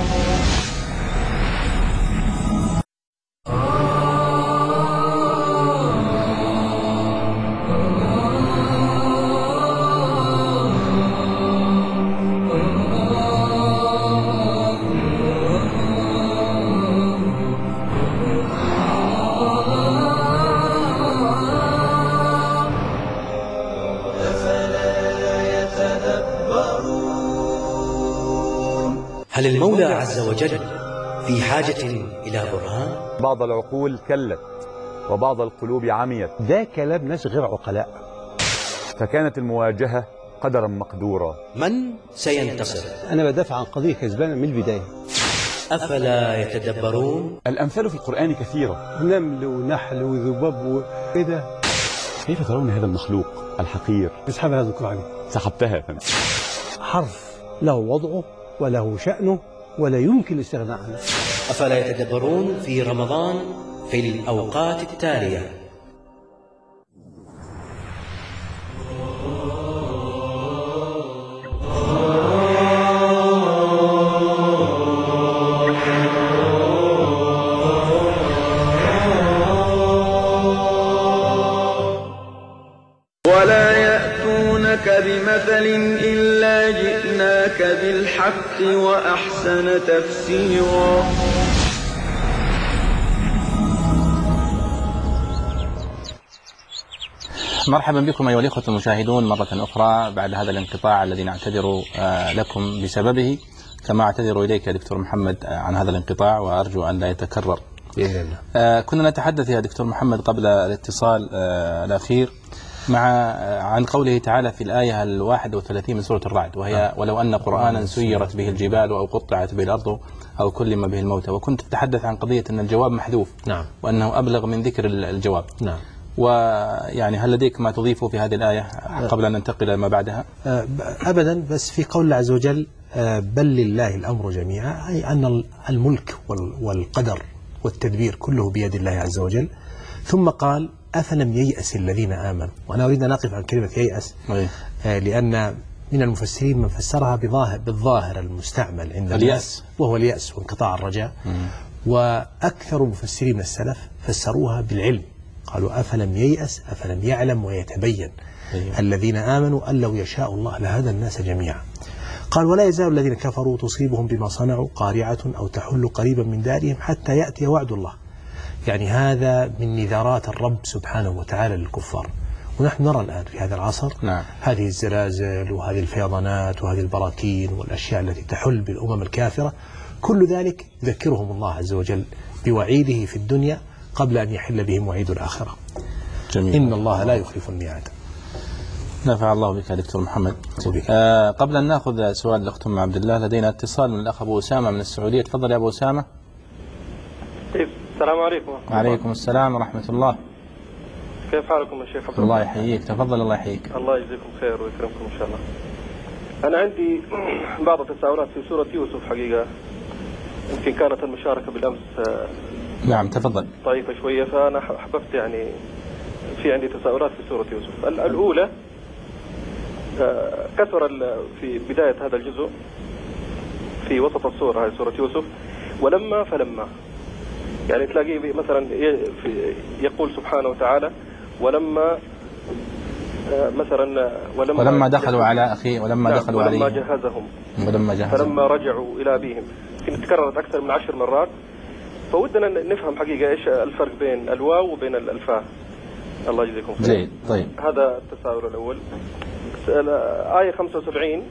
هل المولى عز وجل في حاجة إلى برهان؟ بعض العقول كلت وبعض القلوب عميت. ده كلام ناس غير عقلاء. فكانت المواجهة قدرا مقدورا. من سينتصر؟ أنا بدافع عن قضية كسبانة من البداية. أفلا يتدبرون؟ الأمثال في القرآن كثيرة. نمل ونحل وذباب وكده. كيف ترون هذا المخلوق الحقير؟ اسحب هذا القرآن. سحبتها. حرف له وضعه وله شأنه ولا يمكن الاستغناء عنه. أفلا يتدبرون في رمضان في الأوقات التالية. ولا يأتونك بمثل إلا جئناك بالحق وأحسن تفسيرا. مرحبا بكم أيها الإخوة المشاهدون مرة أخرى بعد هذا الانقطاع الذي نعتذر لكم بسببه، كما أعتذر إليك يا دكتور محمد عن هذا الانقطاع وأرجو أن لا يتكرر بإذن الله. كنا نتحدث يا دكتور محمد قبل الاتصال الأخير عن قوله تعالى في الآية 31 من سورة الرعد، وهي ولو أن قرآنا سيرت به الجبال أو قطعت به الأرض أو كلم به الموتى، وكنت تتحدث عن قضية أن الجواب محذوف. نعم. وأنه أبلغ من ذكر الجواب. نعم. ويعني هل لديك ما تضيفه في هذه الآية قبل أن ننتقل إلى ما بعدها؟ أبدا، بس في قول الله عز وجل بل لله الأمر جميعا، أي أن الملك والقدر والتدبير كله بيد الله عز وجل. ثم قال أفلم ييأس الذين آمنوا، وأنا أريد أن أقف عن كلمة ييأس لأن من المفسرين من فسرها بالظاهر المستعمل عند اليأس، وهو اليأس وانقطاع الرجاء. وأكثر مفسرين من السلف فسروها بالعلم، قالوا أفلم ييأس أفلم يعلم ويتبين الذين آمنوا أن لو يشاء الله لهدى الناس جميعا. قال ولا يزال الذين كفروا تصيبهم بما صنعوا قارعة أو تحل قريبا من دارهم حتى يأتي وعد الله. يعني هذا من نذارات الرب سبحانه وتعالى للكفار. ونحن نرى الآن في هذا العصر هذه الزلازل وهذه الفيضانات وهذه البراكين والأشياء التي تحل بالأمم الكافرة، كل ذلك يذكرهم الله عز وجل بوعيده في الدنيا قبل أن يحل بهم وعيد الآخرة. جميل. إن الله لا يخلف الميعاد. نفع الله بك يا دكتور محمد. قبل أن نأخذ سؤال الأخت أم عبد الله، لدينا اتصال من الأخ أبو أسامة من السعودية. تفضل يا أبو أسامة. السلام عليكم. وعليكم السلام ورحمة الله. كيف حالكم يا شيخ؟ الله يحييك. تفضل. الله يحييك. الله يجزيكم خير ويكرمكم إن شاء الله. أنا عندي بعض التساؤلات في سورة يوسف حقيقة، يمكن كانت المشاركة بالأمس نعم تفضل طيفة شوية، فأنا حببت يعني في عندي تساؤلات في سورة يوسف. الأولى كثر في بداية هذا الجزء في وسط السورة، هذه سورة يوسف، ولما فلما، يعني تلاقيه مثلا يقول سبحانه وتعالى ولما مثلا ولما دخلوا على أخيه ولما دخلوا عليه ولما جهزهم ولما فلما رجعوا إلى أبيهم، تكررت أكثر من 10 مرات. فودنا نفهم حقيقة إيش الفرق بين الواو وبين الفاء. الله يجزيكم خير. جيد. طيب هذا التساؤل الأول. آية 75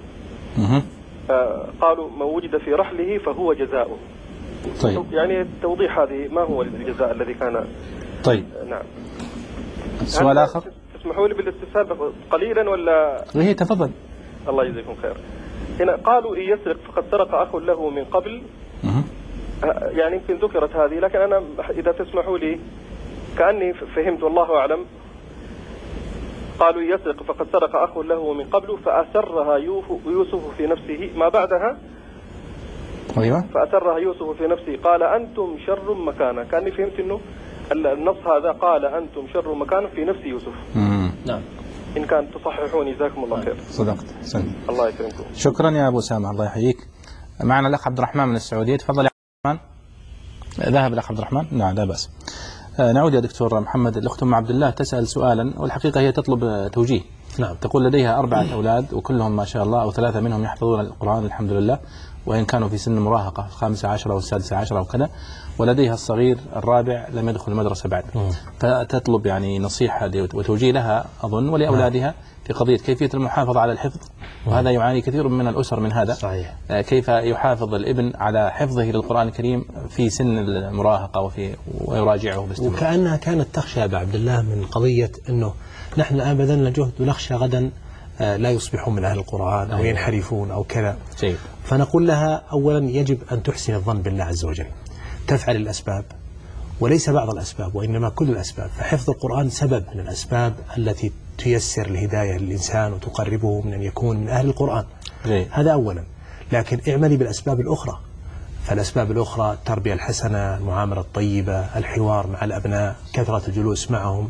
قالوا من وجد في رحله فهو جزاؤه. طيب يعني توضيح هذه ما هو الجزاء الذي كان. طيب نعم. سؤال آخر. تسمحوا لي بالاستفسار قليلا ولا؟ هي تفضل. الله يجزيكم خير. هنا قالوا إن يسرق فقد سرق أخ له من قبل. يعني يمكن ذكرت هذه، لكن أنا إذا تسمحوا لي كأني فهمت والله أعلم. قالوا يسرق فقد سرق أخ له من قبل فأسرها يوسف في نفسه ما بعدها. أيوة. فأسرها يوسف في نفسه قال أنتم شر مكانا. كأني فهمت إنه النص هذا قال أنتم شر مكانا في نفس يوسف. نعم. إن كان تصححوني جزاكم الله خير. صدقت. حسنت. الله يكرمكم. شكرا يا أبو سامة. الله يحييك. معنا الأخ عبد الرحمن من السعودية. تفضل يا عبد الرحمن. ذهب الأخ عبد الرحمن. نعم لا بأس. نعود يا دكتور محمد. الأخت أم عبد الله تسأل سؤالا، والحقيقة هي تطلب توجيه. نعم. تقول لديها 4 أولاد وكلهم ما شاء الله أو 3 منهم يحفظون القرآن الحمد لله، وإن كانوا في سن مراهقة 15 أو 16 أو كذا، ولديها الصغير الرابع لم يدخل المدرسة بعد، فتطلب يعني نصيحة وتوجيه لها أظن ولأولادها في قضية كيفية المحافظة على الحفظ، وهذا يعاني كثير من الأسر من هذا. صحيح. كيف يحافظ الابن على حفظه للقرآن الكريم في سن المراهقة ويراجعه باستمرار. وكأنها كانت تخشى أبا عبد الله من قضية أنه نحن الآن بذلنا جهد ونخشى غدا لا يصبحون من أهل القرآن أو ينحرفون أو كذا. فنقول لها أولا يجب أن تحسن الظن بالله عز وجل، تفعل الأسباب وليس بعض الأسباب وإنما كل الأسباب، فحفظ القرآن سبب من الأسباب التي تيسر الهداية للإنسان وتقربه من أن يكون من أهل القرآن. هذا أولا. لكن اعملي بالأسباب الأخرى، فالأسباب الأخرى التربية الحسنة، المعاملة الطيبة، الحوار مع الأبناء، كثرة الجلوس معهم،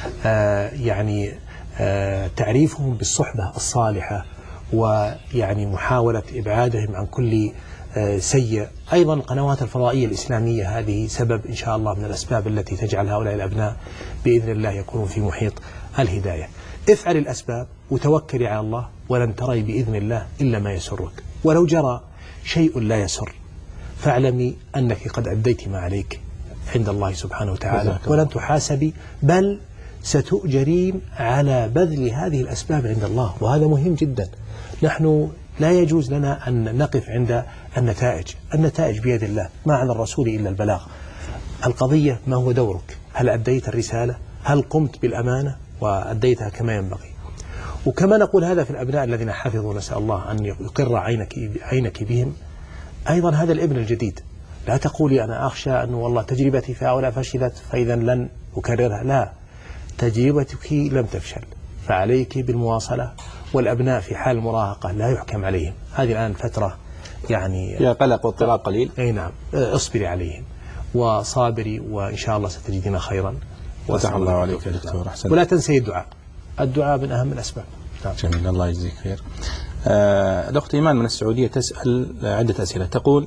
تعريفهم بالصحبة الصالحة، ويعني محاولة إبعادهم عن كل سيء. أيضا القنوات الفضائية الإسلامية هذه سبب إن شاء الله من الأسباب التي تجعل هؤلاء الأبناء بإذن الله يكونون في محيط الهداية. افعل الأسباب وتوكلي على الله، ولن تري بإذن الله إلا ما يسرك، ولو جرى شيء لا يسر فاعلمي أنك قد أديت ما عليك عند الله سبحانه وتعالى، ولن تحاسبي بل ستؤجرين على بذل هذه الأسباب عند الله، وهذا مهم جدا. نحن لا يجوز لنا أن نقف عند النتائج بيد الله، ما على الرسول إلا البلاغ. القضية ما هو دورك؟ هل أديت الرسالة؟ هل قمت بالأمانة وأديتها كما ينبغي؟ وكما نقول هذا في الأبناء الذين حفظوا، نسأل الله أن يقر عينك بهم. أيضا هذا الابن الجديد، لا تقولي أنا أخشى أن والله تجربتي في هؤلاء فشلت فإذا لن أكررها، لا، تجربتك لم تفشل فعليك بالمواصلة. والأبناء في حال المراهقة لا يحكم عليهم، هذه الآن فترة يعني يا قلق واضطراب قليل. أي نعم، اصبري عليهم وصابري وإن شاء الله ستجدين خيرا. فتح الله عليك يا دكتور. أحسن. ولا تنسي الدعاء من أهم الأسباب. جميل، الله يجزيك خير. الأخت إيمان من السعودية تسأل عدة أسئلة، تقول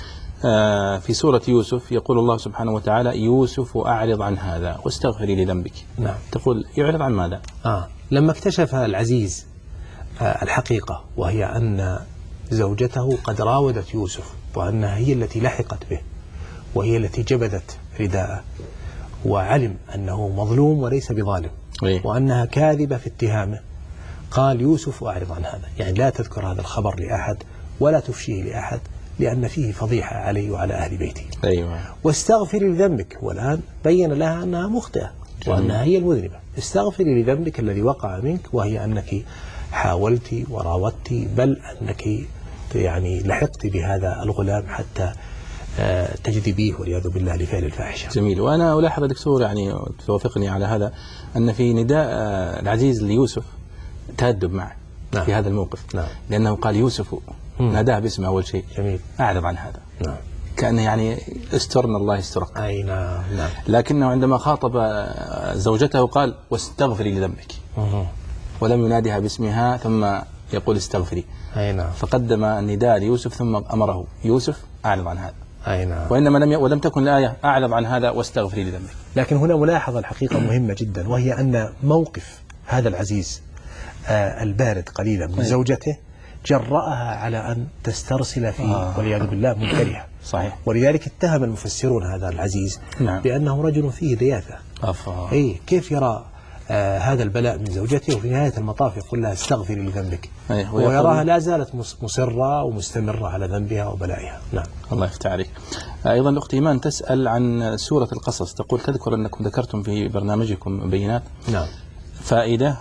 في سورة يوسف يقول الله سبحانه وتعالى: يوسف أعرض عن هذا واستغفري لذنبك. نعم. تقول يعرض عن ماذا؟ لما اكتشف العزيز الحقيقة، وهي أن زوجته قد راودت يوسف، وأنها هي التي لحقت به وهي التي جبذت رداءه، وعلم أنه مظلوم وليس بظالم، وأنها كاذبة في اتهامه، قال: يوسف أعرض عن هذا، يعني لا تذكر هذا الخبر لأحد ولا تفشيه لأحد، لأن فيه فضيحة عليه وعلى أهل بيته. واستغفري لذنبك، والآن بين لها أنها مخطئة وأنها هي المذنبة. استغفري لذنبك الذي وقع منك، وهي أنك حاولت وراودت، بل أنك يعني لحقت بهذا الغلام حتى تجذبيه والعياذ بالله لفعل الفاحشة. جميل. وأنا ألاحظ دكتور، يعني توافقني على هذا، أن في نداء العزيز ليوسف تأدب معه في هذا الموقف. لأنه قال يوسف، ناداه باسمه أول شيء. جميل. أعرض عن هذا. كأنه يعني استرنا الله يسترك. أي نعم. لكنه عندما خاطب زوجته قال: واستغفري لذنبك. ولم ينادها باسمها ثم يقول استغفري. أي نعم. فقدم النداء ليوسف ثم أمره: يوسف أعرض عن هذا. أي نعم. وإنما ولم تكن الآية أعرض عن هذا واستغفري لذنبك. لكن هنا ملاحظة الحقيقة مهمة جدا، وهي أن موقف هذا العزيز البارد قليلا من زوجته جرأها على أن تسترسل فيه والعياذ بالله منكرها. صحيح. ولذلك اتهم المفسرون هذا العزيز بأنه رجل فيه دياثة. كيف يرى هذا البلاء من زوجته وفي نهاية المطاف يقول لها استغفري لذنبك، ويراها لا زالت مصرة ومستمرة على ذنبها وبلائها. نعم. الله يفتح عليك. أيضا الأخت إيمان تسأل عن سورة القصص، تقول: تذكر أنكم ذكرتم في برنامجكم بينات فائدة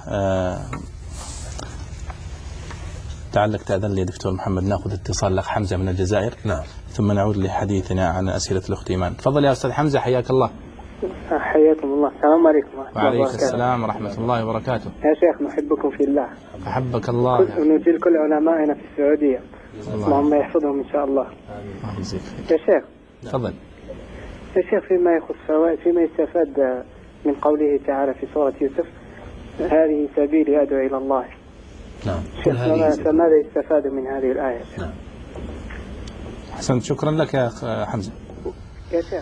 تعلق. تأذن لي دكتور محمد نأخذ اتصال الأخ حمزة من الجزائر. ثم نعود لحديثنا عن أسئلة الأخت إيمان. تفضل يا أستاذ حمزة، حياك الله. حياكم الله. السلام عليكم. وعليكم السلام ورحمة الله وبركاته. يا شيخ نحبكم في الله. أحبك الله. ونجيل كل علمائنا في السعودية، اللهم يحفظهم إن شاء الله. يا شيخ تفضل. يا شيخ، فيما يخص فوائد، فيما يستفاد من قوله تعالى في سورة يوسف: هذه سبيلي أدعو إلى الله. نعم. فماذا يستفاد من هذه الآية؟ نعم. أحسنت، شكرا لك يا حمزة. يا شيخ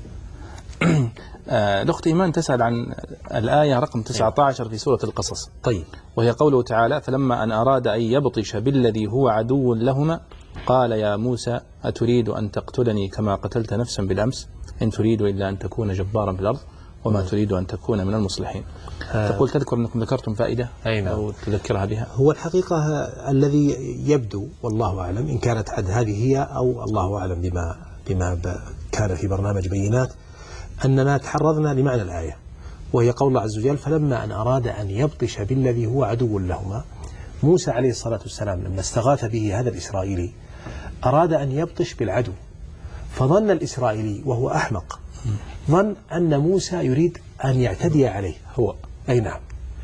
الأخت إيمان تسأل عن الآية رقم 19 في سورة القصص. طيب. وهي قوله تعالى: فلما أن أراد أن يبطش بالذي هو عدو لهما قال يا موسى أتريد أن تقتلني كما قتلت نفسا بالأمس إن تريد إلا أن تكون جبارا في الأرض وما تريد أن تكون من المصلحين. تقول تذكر أنكم ذكرتم فائدة أو تذكرها بها؟ هو الحقيقة الذي يبدو والله أعلم إن كانت هذه هي أو الله أعلم بما كان في برنامج بينات، أننا تحرضنا لمعنى الآية، وهي قول الله عز وجل فلما أن أراد أن يبطش بالذي هو عدو لهما. موسى عليه الصلاة والسلام لما استغاث به هذا الإسرائيلي أراد أن يبطش بالعدو، فظن الإسرائيلي وهو أحمق ظن أن موسى يريد أن يعتدي عليه هو. أي نعم.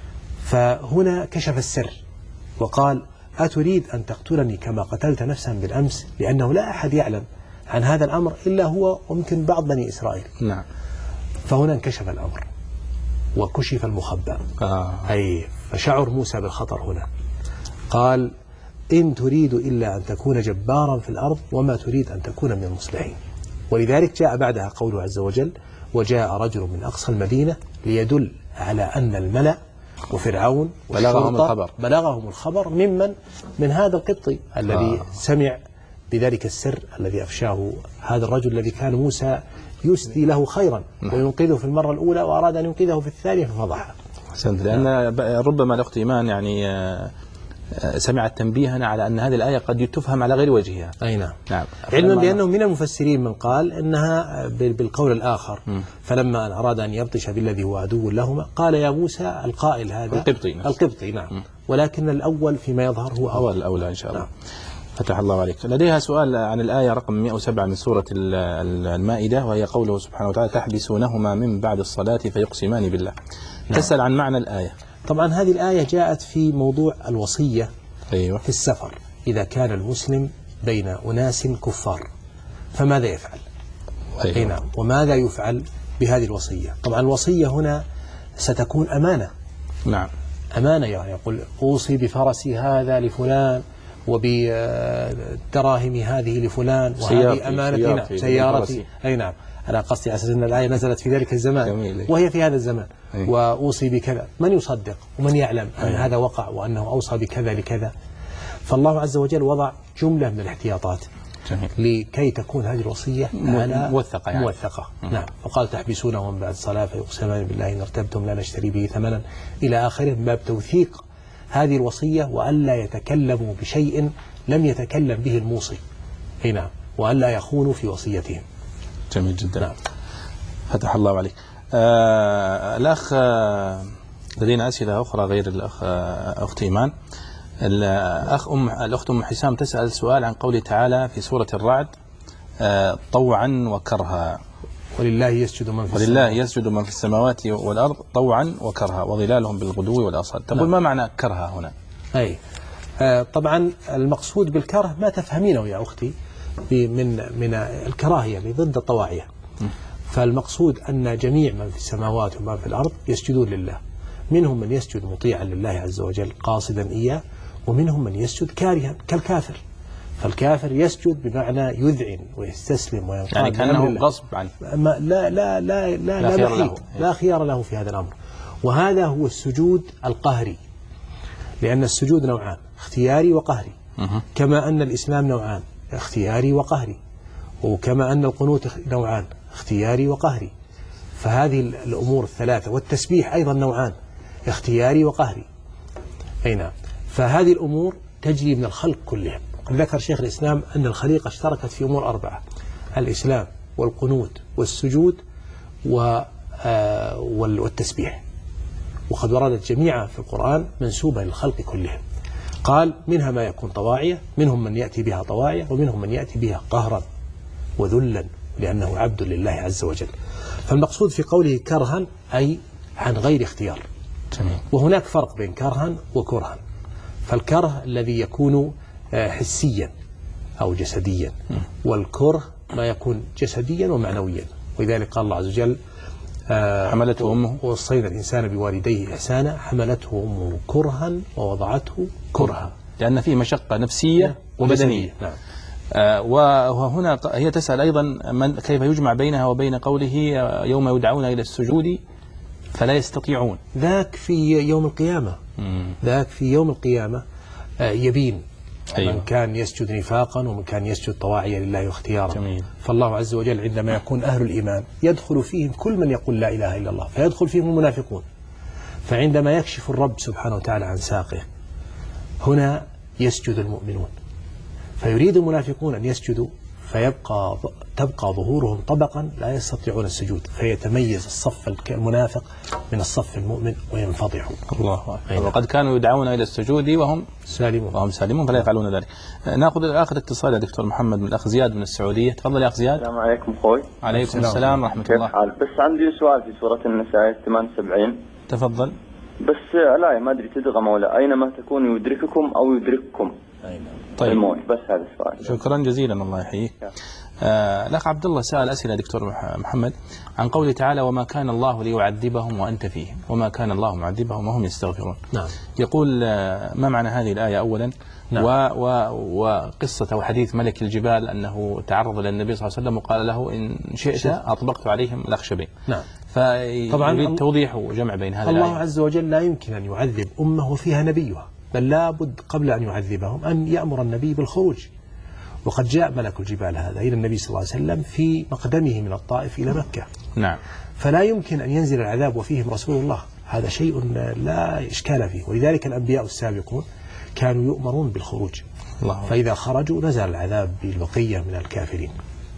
فهنا كشف السر وقال أتريد أن تقتلني كما قتلت نفسا بالأمس، لأنه لا أحد يعلم عن هذا الأمر إلا هو وممكن بعض بني إسرائيل. نعم. فهنا انكشف الأمر وكشف المخبى. أي فشعر موسى بالخطر هنا. قال إن تريد إلا أن تكون جبارا في الأرض وما تريد أن تكون من المصلحين. ولذلك جاء بعدها قوله عز وجل وجاء رجل من أقصى المدينة ليدل على أن الملأ وفرعون بلغهم الخبر من هذا القبطي الذي سمع بذلك السر الذي أفشاه هذا الرجل الذي كان موسى يسدي له خيرا وينقذه في المرة الأولى وأراد أن ينقذه في الثانية ففضحه. أحسنت. لأن ربما الأخت إيمان يعني سمعت تنبيهنا على أن هذه الآية قد تفهم على غير وجهها. أي نعم. علما بأنه من المفسرين من قال إنها بالقول الآخر فلما أن أراد أن يبطش بالذي هو عدو لهما قال يا موسى القائل هذا القبطي. نعم. ولكن الأول فيما يظهر هو الأولى إن شاء الله. نعم. فتح الله عليك. لديها سؤال عن الآية رقم 107 من سورة المائدة، وهي قوله سبحانه وتعالى تحبسونهما من بعد الصلاة فيقسمان بالله. نعم. تسأل عن معنى الآية. طبعا هذه الآية جاءت في موضوع الوصية. أيوة. في السفر إذا كان المسلم بين أناس كفار فماذا يفعل؟ أيوة. نعم. وماذا يفعل بهذه الوصية؟ طبعا الوصية هنا ستكون أمانة. نعم. أمانة، يعني يقول أوصي بفرسي هذا لفلان وبدراهم هذه لفلان وهذه أمانة سيارتي. أي نعم. أنا قصدي أساس أن الآية نزلت في ذلك الزمان وهي في هذا الزمان. وأوصي بكذا، من يصدق ومن يعلم أن هذا وقع وأنه أوصى بكذا لكذا؟ فالله عز وجل وضع جملة من الاحتياطات لكي تكون هذه الوصية موثقة يعني. نعم. فقال تحبسونهم بعد الصلاة فيقسمان بالله إن ارتبتم لا نشتري به ثمنا إلى آخره، من باب توثيق هذه الوصية وألا يتكلموا بشيء لم يتكلم به الموصي. نعم. وألا يخونوا في وصيتهم. جميل جدا. نعم. فتح الله عليك. الأخ لدينا أسئلة أخرى غير الأخ أخت إيمان. الأخت أم حسام تسأل سؤال عن قوله تعالى في سورة الرعد طوعا وكرها ولله يسجد من في السماوات والأرض طوعا وكرها وظلالهم بالغدو والآصال. تقول ما معنى كرها هنا؟ أي طبعا المقصود بالكره ما تفهمينه يا أختي من الكراهية ضد الطواعية. فالمقصود أن جميع من في السماوات ومن في الأرض يسجدون لله، منهم من يسجد مطيعا لله عز وجل قاصدا إياه، ومنهم من يسجد كارها كالكافر. فالكافر يسجد بمعنى يذعن ويستسلم وينقاد، يعني كأنه غصب عنه. لا خيار له في هذا الأمر. وهذا هو السجود القهري، لأن السجود نوعان اختياري وقهري. كما أن الإسلام نوعان اختياري وقهري، وكما أن القنوت نوعان اختياري وقهري. فهذه الأمور الثلاثة، والتسبيح أيضا نوعان اختياري وقهري. أي نعم. فهذه الأمور تجري من الخلق كلهم. ذكر شيخ الإسلام أن الخليقة اشتركت في أمور 4: الإسلام والقنوت والسجود والتسبيح، وقد وردت جميعا في القرآن منسوبة للخلق كلهم. قال منها ما يكون طواعية، منهم من يأتي بها طواعية، ومنهم من يأتي بها قهرا وذلا لأنه عبد لله عز وجل. فالمقصود في قوله كرها أي عن غير اختيار. وهناك فرق بين كرها وكرها. فالكره الذي يكون حسيا أو جسديا، والكره ما يكون جسديا ومعنويا. ولذلك قال الله عز وجل حملته أمه ووصينا الإنسان بوالديه إحسانا حملته أمه كرها ووضعته كرها، لأن فيه مشقة نفسية وبدنية. نعم. وهنا هي تسأل أيضا كيف يجمع بينها وبين قوله يوم يدعون إلى السجود فلا يستطيعون. ذاك في يوم القيامة. ذاك في يوم القيامة يبين أيوة. من كان يسجد نفاقا ومن كان يسجد طواعيا لله واختيارا. جميل. فالله عز وجل عندما يكون أهل الإيمان يدخل فيهم كل من يقول لا إله إلا الله، فيدخل فيهم المنافقون. فعندما يكشف الرب سبحانه وتعالى عن ساقه هنا يسجد المؤمنون، فيريد المنافقون أن يسجدوا تبقى ظهورهم طبقا لا يستطيعون السجود، فيتميز الصف المنافق من الصف المؤمن وينفضحوا. الله أكبر. وقد كانوا يدعون إلى السجود وهم سالمون فلا يفعلون ذلك. نأخذ آخر اتصال يا دكتور محمد من الأخ زياد من السعودية. تفضل يا أخ زياد. السلام عليكم أخوي. عليكم السلام ورحمة الله. بس عندي سؤال في سورة النساء 78. تفضل. بس الآية ما أدري تدغم ولا أينما تكونوا يدرككم أو يدرككم طيب. الموت. بس هذا السؤال. شكرا جزيلا الله يحييك. الأخ عبد الله سأل أسئلة دكتور محمد عن قوله تعالى وما كان الله ليعذبهم وأنت فيهم وما كان الله معذبهم وهم يستغفرون. نعم. يقول ما معنى هذه الآية أولا؟ نعم. وقصة وحديث ملك الجبال أنه تعرض للنبي صلى الله عليه وسلم وقال له إن شئت أطبقت عليهم الأخشبين. نعم. طبعا يريد توضيح وجمع بين هذا الله عز وجل لا يمكن أن يعذب أمه فيها نبيها، بل لابد قبل أن يعذبهم أن يأمر النبي بالخروج. وقد جاء ملك الجبال هذا إلى النبي صلى الله عليه وسلم في مقدمه من الطائف إلى مكة. نعم. فلا يمكن أن ينزل العذاب وفيهم رسول الله، هذا شيء لا إشكال فيه. ولذلك الأنبياء السابقون كانوا يؤمرون بالخروج، فإذا خرجوا نزل العذاب بالبقية من الكافرين.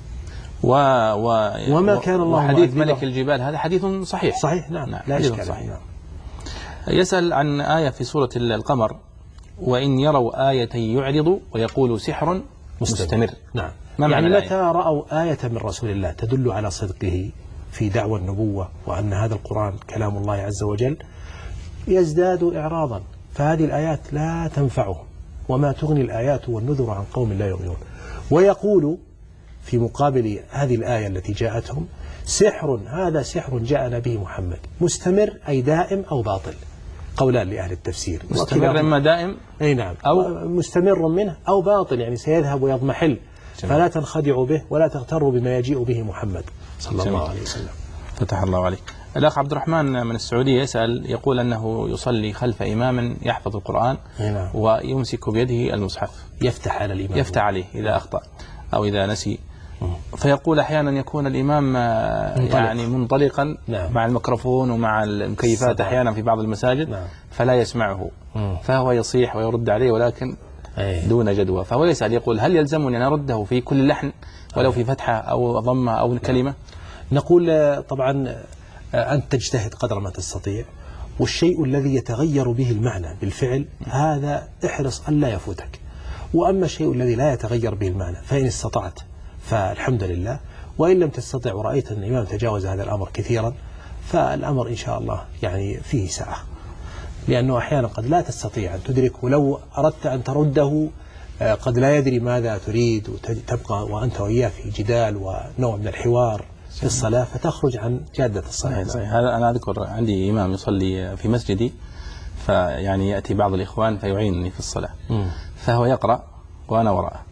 وما كان الله حديث ملك الجبال هذا حديث صحيح. صحيح. نعم. لا إشكال صحيح. نعم. يسأل عن آية في سورة القمر وإن يروا آية يعرضوا ويقولوا سحر مستمر. نعم. يعني متى رأوا آية من رسول الله تدل على صدقه في دعوى النبوة وأن هذا القرآن كلام الله عز وجل يزداد إعراضا، فهذه الآيات لا تنفعهم، وما تغني الآيات والنذر عن قوم لا يؤمنون. ويقول في مقابل هذه الآية التي جاءتهم سحر، هذا سحر جاءنا به محمد، مستمر أي دائم أو باطل، قولان لأهل التفسير. مستمر إما دائم أي نعم، أو مستمر منه أو باطل يعني سيذهب ويضمحل. فلا تنخدعوا به ولا تغتروا بما يجيء به محمد صلى الله عليه وسلم. فتح الله عليك. الأخ عبد الرحمن من السعودية يسأل يقول أنه يصلي خلف إمام يحفظ القرآن ويمسك بيده المصحف، يفتح على الإمام، يفتح عليه إذا أخطأ أو إذا نسي، فيقول أحيانا يكون الإمام يعني منطلقا مع الميكروفون ومع المكيفات أحيانا في بعض المساجد فلا يسمعه، فهو يصيح ويرد عليه ولكن دون جدوى. فهو يسأل يقول هل يلزمني أن أرده في كل لحن ولو في فتحة أو ضمة أو الكلمة؟ نقول طبعا أنت تجتهد قدر ما تستطيع، والشيء الذي يتغير به المعنى بالفعل هذا احرص أن لا يفوتك. وأما الشيء الذي لا يتغير به المعنى فإن استطعت فالحمد لله، وإن لم تستطع ورأيت أن الإمام تجاوز هذا الأمر كثيرا فالأمر إن شاء الله يعني فيه سعة، لأنه أحيانا قد لا تستطيع أن تدرك، ولو أردت أن ترده قد لا يدري ماذا تريد، وتبقى وأنت وإياه في جدال ونوع من الحوار في الصلاة فتخرج عن جادة الصلاة. صحيح. هذا أنا أذكر عندي إمام يصلي في مسجدي، فيعني يأتي بعض الإخوان فيعينني في الصلاة، فهو يقرأ وأنا وراءه،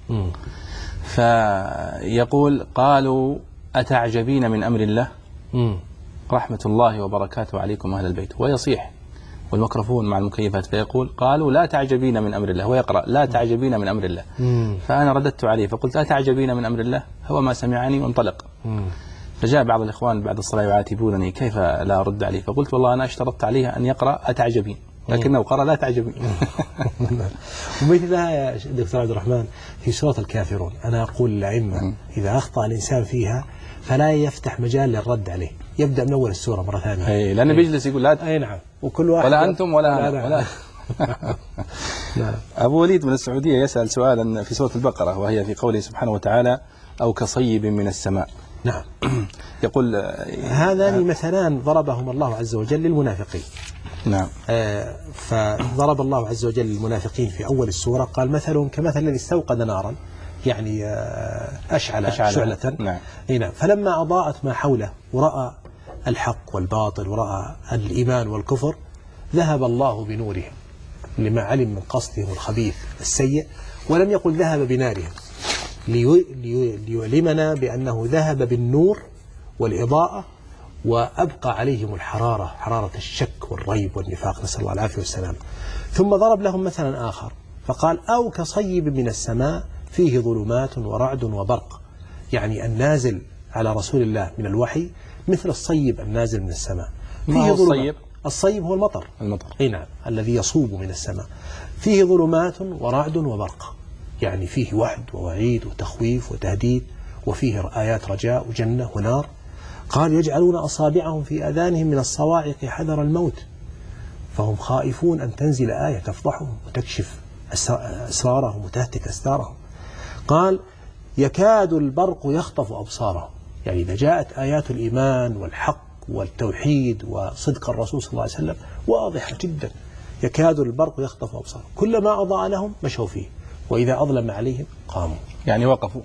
فيقول قالوا أتعجبين من أمر الله رحمة الله وبركاته عليكم أهل البيت، ويصيح والميكروفون مع المكيفات، فيقول قالوا لا تعجبين من أمر الله، ويقرأ لا تعجبين من أمر الله. فأنا رددت عليه فقلت أتعجبين من أمر الله، هو ما سمعني وانطلق. فجاء بعض الإخوان بعد الصلاة يعاتبونني كيف لا أرد عليه، فقلت والله أنا اشترطت عليه أن يقرأ أتعجبين، لكنه قرأ لا تعجبين. ومثلها يا دكتور عبد الرحمن في سورة الكافرون أنا أقول للأئمة إذا أخطأ الإنسان فيها فلا يفتح مجال للرد عليه، يبدأ من أول السورة مرة ثانية. أي لأنه بيجلس يقول لا أي نعم، وكل واحد ولا أنتم ولا أنا ولا أبو وليد من السعودية يسأل سؤالا في سورة البقرة وهي في قوله سبحانه وتعالى أو كصيب من السماء. نعم. يقول هذان مثلان ضربهم الله عز وجل للمنافقين. نعم. فضرب الله عز وجل للمنافقين في أول السورة قال مثلهم كمثل الذي استوقد نارا، يعني أشعل شعلة. نعم. هنا فلما أضاءت ما حوله ورأى الحق والباطل ورأى الإيمان والكفر ذهب الله بنورهم لما علم من قصدهم الخبيث السيء، ولم يقل ذهب بنارهم ليعلمنا بأنه ذهب بالنور والإضاءة وأبقى عليهم الحرارة، حرارة الشك والريب والنفاق، نسأل الله العافية والسلام. ثم ضرب لهم مثلا آخر فقال أو كصيب من السماء فيه ظلمات ورعد وبرق، يعني النازل على رسول الله من الوحي مثل الصيب النازل من السماء. ما هو الصيب؟ الصيب هو المطر. أي نعم، الذي يصوب من السماء. فيه ظلمات ورعد وبرق، يعني فيه وعد ووعيد وتخويف وتهديد، وفيه آيات رجاء وجنة ونار. قال يجعلون أصابعهم في آذانهم من الصواعق حذر الموت، فهم خائفون أن تنزل آية تفضحهم وتكشف أسرارهم وتهتك أستارهم. قال يكاد البرق يخطف أبصارهم، يعني إذا جاءت آيات الإيمان والحق والتوحيد وصدق الرسول صلى الله عليه وسلم واضحة جدا، يكاد البرق يخطف أبصارهم، كلما أضاء لهم مشوا فيه وإذا أظلم عليهم قاموا. يعني وقفوا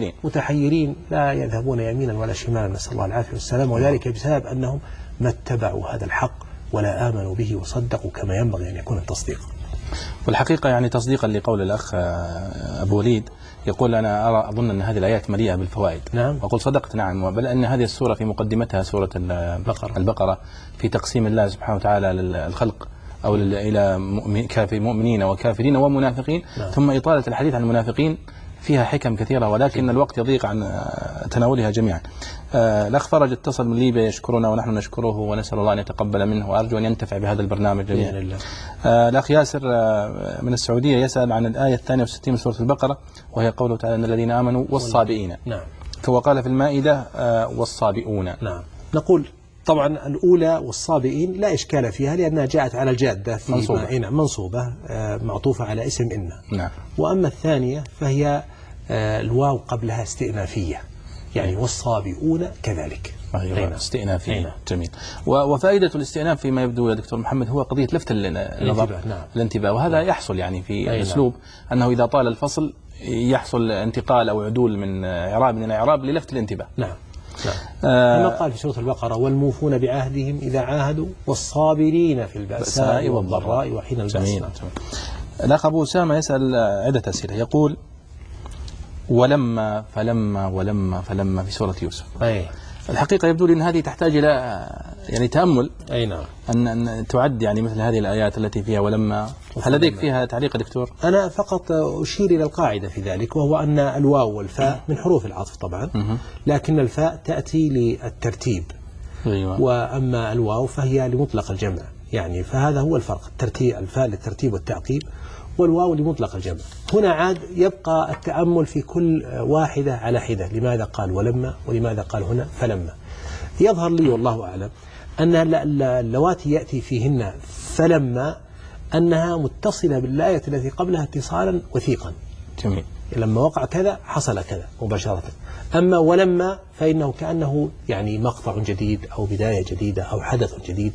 متحيرين لا يذهبون يمينا ولا شمالا، نسأل الله العافية والسلام، وذلك بسبب أنهم ما اتبعوا هذا الحق ولا آمنوا به وصدقوا كما ينبغي أن يكون التصديق. والحقيقة يعني تصديقا لقول الأخ أبو وليد، يقول أنا أظن أن هذه الآيات مليئة بالفوائد. نعم. وقل صدقت. نعم. بل أن هذه السورة في مقدمتها سورة البقرة في تقسيم الله سبحانه وتعالى للخلق أو إلى مؤمنين وكافرين ومنافقين. نعم. ثم إطالة الحديث عن المنافقين فيها حكم كثيرة، ولكن الوقت يضيق عن تناولها جميعا. الأخ فرج اتصل من ليبيا يشكرنا ونحن نشكره، ونسأل الله أن يتقبل منه، وأرجو أن ينتفع بهذا البرنامج جميعا. الأخ ياسر من السعودية يسأل عن الآية 62 من سورة البقرة، وهي قوله تعالى أن الذين آمنوا والصابئين. نعم. فهو قال في المائدة والصابئون. نعم. نقول طبعا الأولى والصابئين لا إشكال فيها لأنها جاءت على الجادة في منصوبة معطوفة على اسم إن. نعم. وأما الثانية فهي الواو قبلها استئنافية، يعني والصابئون كذلك. أيوة استئنافية. جميل. وفائدة الاستئناف فيما يبدو يا دكتور محمد هو قضية لفت النظر، الانتباه، وهذا يحصل يعني في الأسلوب أنه إذا طال الفصل يحصل انتقال أو عدول من إعراب من الإعراب للفت الانتباه. نعم. كما قال في سورة البقرة والموفون بعهدهم إذا عاهدوا والصابرين في البأساء والضراء وحين البأس. الأخ أبو أسامة يسأل عدة أسئلة، يقول ولما فلما في سورة يوسف. الحقيقة يبدو لي أن هذه تحتاج إلى يعني تأمل. أي نعم. أن تعد يعني مثل هذه الآيات التي فيها ولما. هل لديك فيها تعليق يا دكتور؟ أنا فقط أشير إلى القاعدة في ذلك، وهو أن الواو والفاء من حروف العطف طبعا، لكن الفاء تأتي للترتيب. أيوة. وأما الواو فهي لمطلق الجمع، يعني فهذا هو الفرق، الترتيب الفاء للترتيب والتعقيب والواو لمطلق الجمع. هنا عاد يبقى التأمل في كل واحدة على حدة، لماذا قال ولما ولماذا قال هنا فلما. يظهر لي والله أعلم أن اللواتي يأتي فيهن فلما أنها متصلة بالآية التي قبلها اتصالا وثيقا. جميل. لما وقع كذا حصل كذا مباشرة. أما ولما فإنه كأنه يعني مقطع جديد أو بداية جديدة أو حدث جديد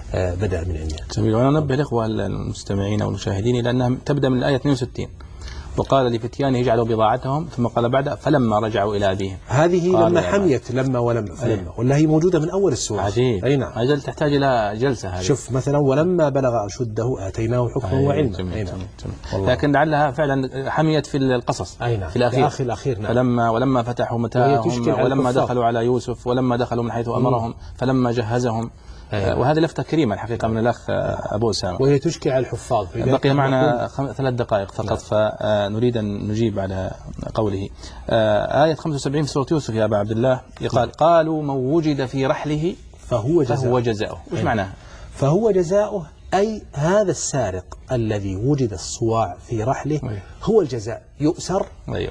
بدأ من عندنا. جميل. وأنا أنبه الإخوة المستمعين والمشاهدين إلى أنها تبدأ من الآية 62، وقال لفتيانه يجعلوا بضاعتهم، ثم قال بعد فلما رجعوا إلى أبيهم. هذه لما حميت لما ولما فلما، ولا هي موجودة من أول السورة. عجيب. أي نعم. أجل تحتاج إلى جلسة هذه. شوف مثلا ولما بلغ أشده آتيناه حكما وعلما. جميل. لكن لعلها فعلا حميت في القصص. نعم. في الأخير. نعم. ولما فتحوا متاعهم ولما دخلوا على يوسف ولما دخلوا من حيث أمرهم فلما جهزهم. وهذه لفتة كريمة الحقيقة من الأخ أبو أسامة، وهي تشكي على الحفاظ. بقي معنا 3 دقائق فقط، فنريد أن نجيب على قوله. آية 75 في سورة يوسف يا أبا عبد الله يقال قالوا من وجد في رحله فهو جزاؤه. وش معناه؟ فهو جزاؤه أي هذا السارق الذي وجد الصواع في رحله هو الجزاء، يؤسر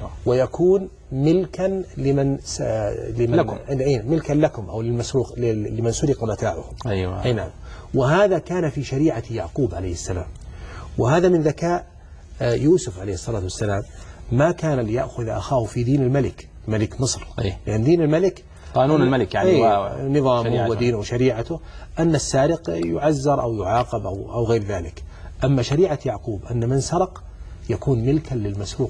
ويكون ملكا لمن لكم. ملكا لكم أو للمسروق لمن سرق متاعه. أيوة. نعم. وهذا كان في شريعة يعقوب عليه السلام، وهذا من ذكاء يوسف عليه الصلاة والسلام، ما كان ليأخذ أخاه في دين الملك ملك مصر، لأن دين الملك قانون الملك يعني نظامه ودينه وشريعته أن السارق يعزر أو يعاقب أو غير ذلك. أما شريعة يعقوب أن من سرق يكون ملكا للمسروق.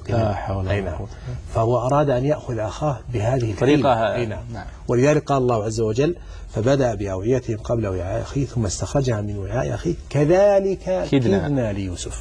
فهو أراد أن يأخذ أخاه بهذه الطريقة. نعم. ولذلك قال الله عز وجل فبدأ بأوعيتهم قبل وعاء أخيه ثم استخرجها من وعاء أخيه كذلك كدنا ليوسف.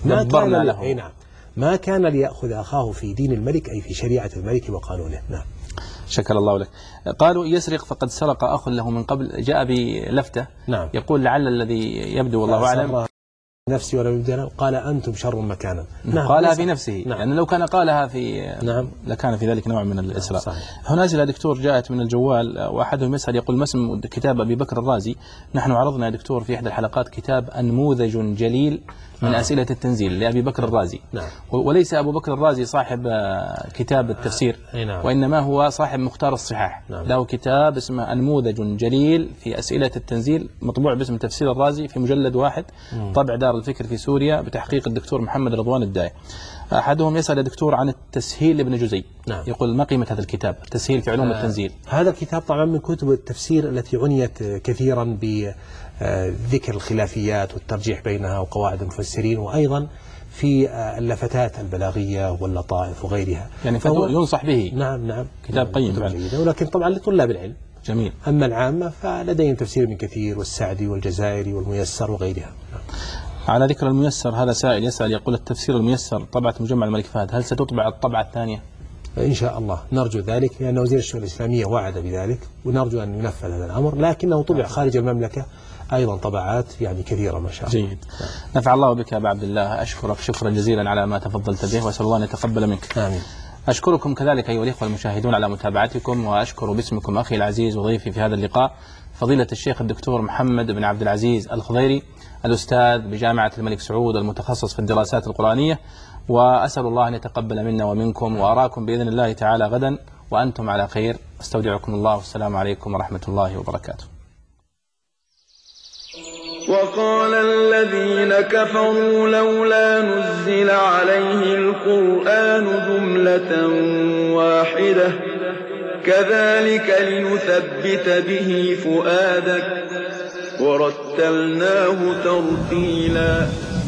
ما كان ليأخذ أخاه في دين الملك أي في شريعة الملك وقانونه. نعم. شكر الله لك. قالوا يسرق فقد سرق أخ له من قبل، جاء بلفتة. نعم. يقول لعل الذي يبدو والله أعلم نفسي ولم يبدنا قال أنتم شر مكانا. قالها في نفسه. نعم. يعني لو كان قالها في لكان في ذلك نوع من الإسراء. هنا أسئلة دكتور جاءت من الجوال، وأحدهم يسأل يقول ما اسم كتاب أبي بكر الرازي؟ نحن عرضنا يا دكتور في إحدى الحلقات كتاب أنموذج جليل من أسئلة التنزيل لأبي بكر الرازي. نعم. وليس أبو بكر الرازي صاحب كتاب التفسير، وإنما هو صاحب مختار الصحاح. له كتاب اسمه أنموذج جليل في أسئلة التنزيل، مطبوع باسم تفسير الرازي في مجلد واحد، طبع دار الفكر في سوريا بتحقيق الدكتور محمد رضوان الداعي. أحدهم يسأل الدكتور عن التسهيل لابن جزي. يقول ما قيمة هذا الكتاب التسهيل في علوم التنزيل؟ هذا الكتاب طبعا من كتب التفسير التي عنيت كثيرا بذكر الخلافيات والترجيح بينها وقواعد المفسرين، وأيضا في اللفتات البلاغية واللطائف وغيرها. يعني ينصح به. نعم كتاب قيم، ولكن طبعا لطلاب العلم. جميل. أما العامة فلديهم تفسير ابن كثير والسعدي والجزائري والميسر وغيرها. على ذكر الميسر، هذا سائل يسأل يقول التفسير الميسر طبعة مجمع الملك فهد، هل ستطبع الطبعة الثانية؟ إن شاء الله نرجو ذلك، لأن وزير الشؤون الإسلامية وعد بذلك، ونرجو أن ينفذ هذا الأمر، لكنه طبع خارج المملكة أيضا طبعات يعني كثيرة ما شاء الله. جيد. نفع الله بك يا أبا عبد الله، أشكرك شكرا جزيلا على ما تفضلت به، وأسأل الله أن يتقبل منك. آمين. أشكركم كذلك أيها الإخوة المشاهدون على متابعتكم، وأشكر باسمكم أخي العزيز وضيفي في هذا اللقاء فضيلة الشيخ الدكتور محمد بن عبد العزيز الخضيري، الأستاذ بجامعة الملك سعود المتخصص في الدراسات القرآنية، وأسأل الله أن يتقبل منا ومنكم، وأراكم بإذن الله تعالى غدا وأنتم على خير. أستودعكم الله، والسلام عليكم ورحمة الله وبركاته. وقال الذين كفروا لولا نزل عليه القرآن جملة واحدة كذلك لنثبت به فؤادك ورتلناه ترتيلا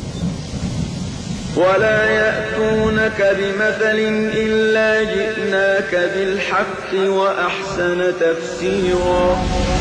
ولا يأتونك بمثل إلا جئناك بالحق وأحسن تفسيرا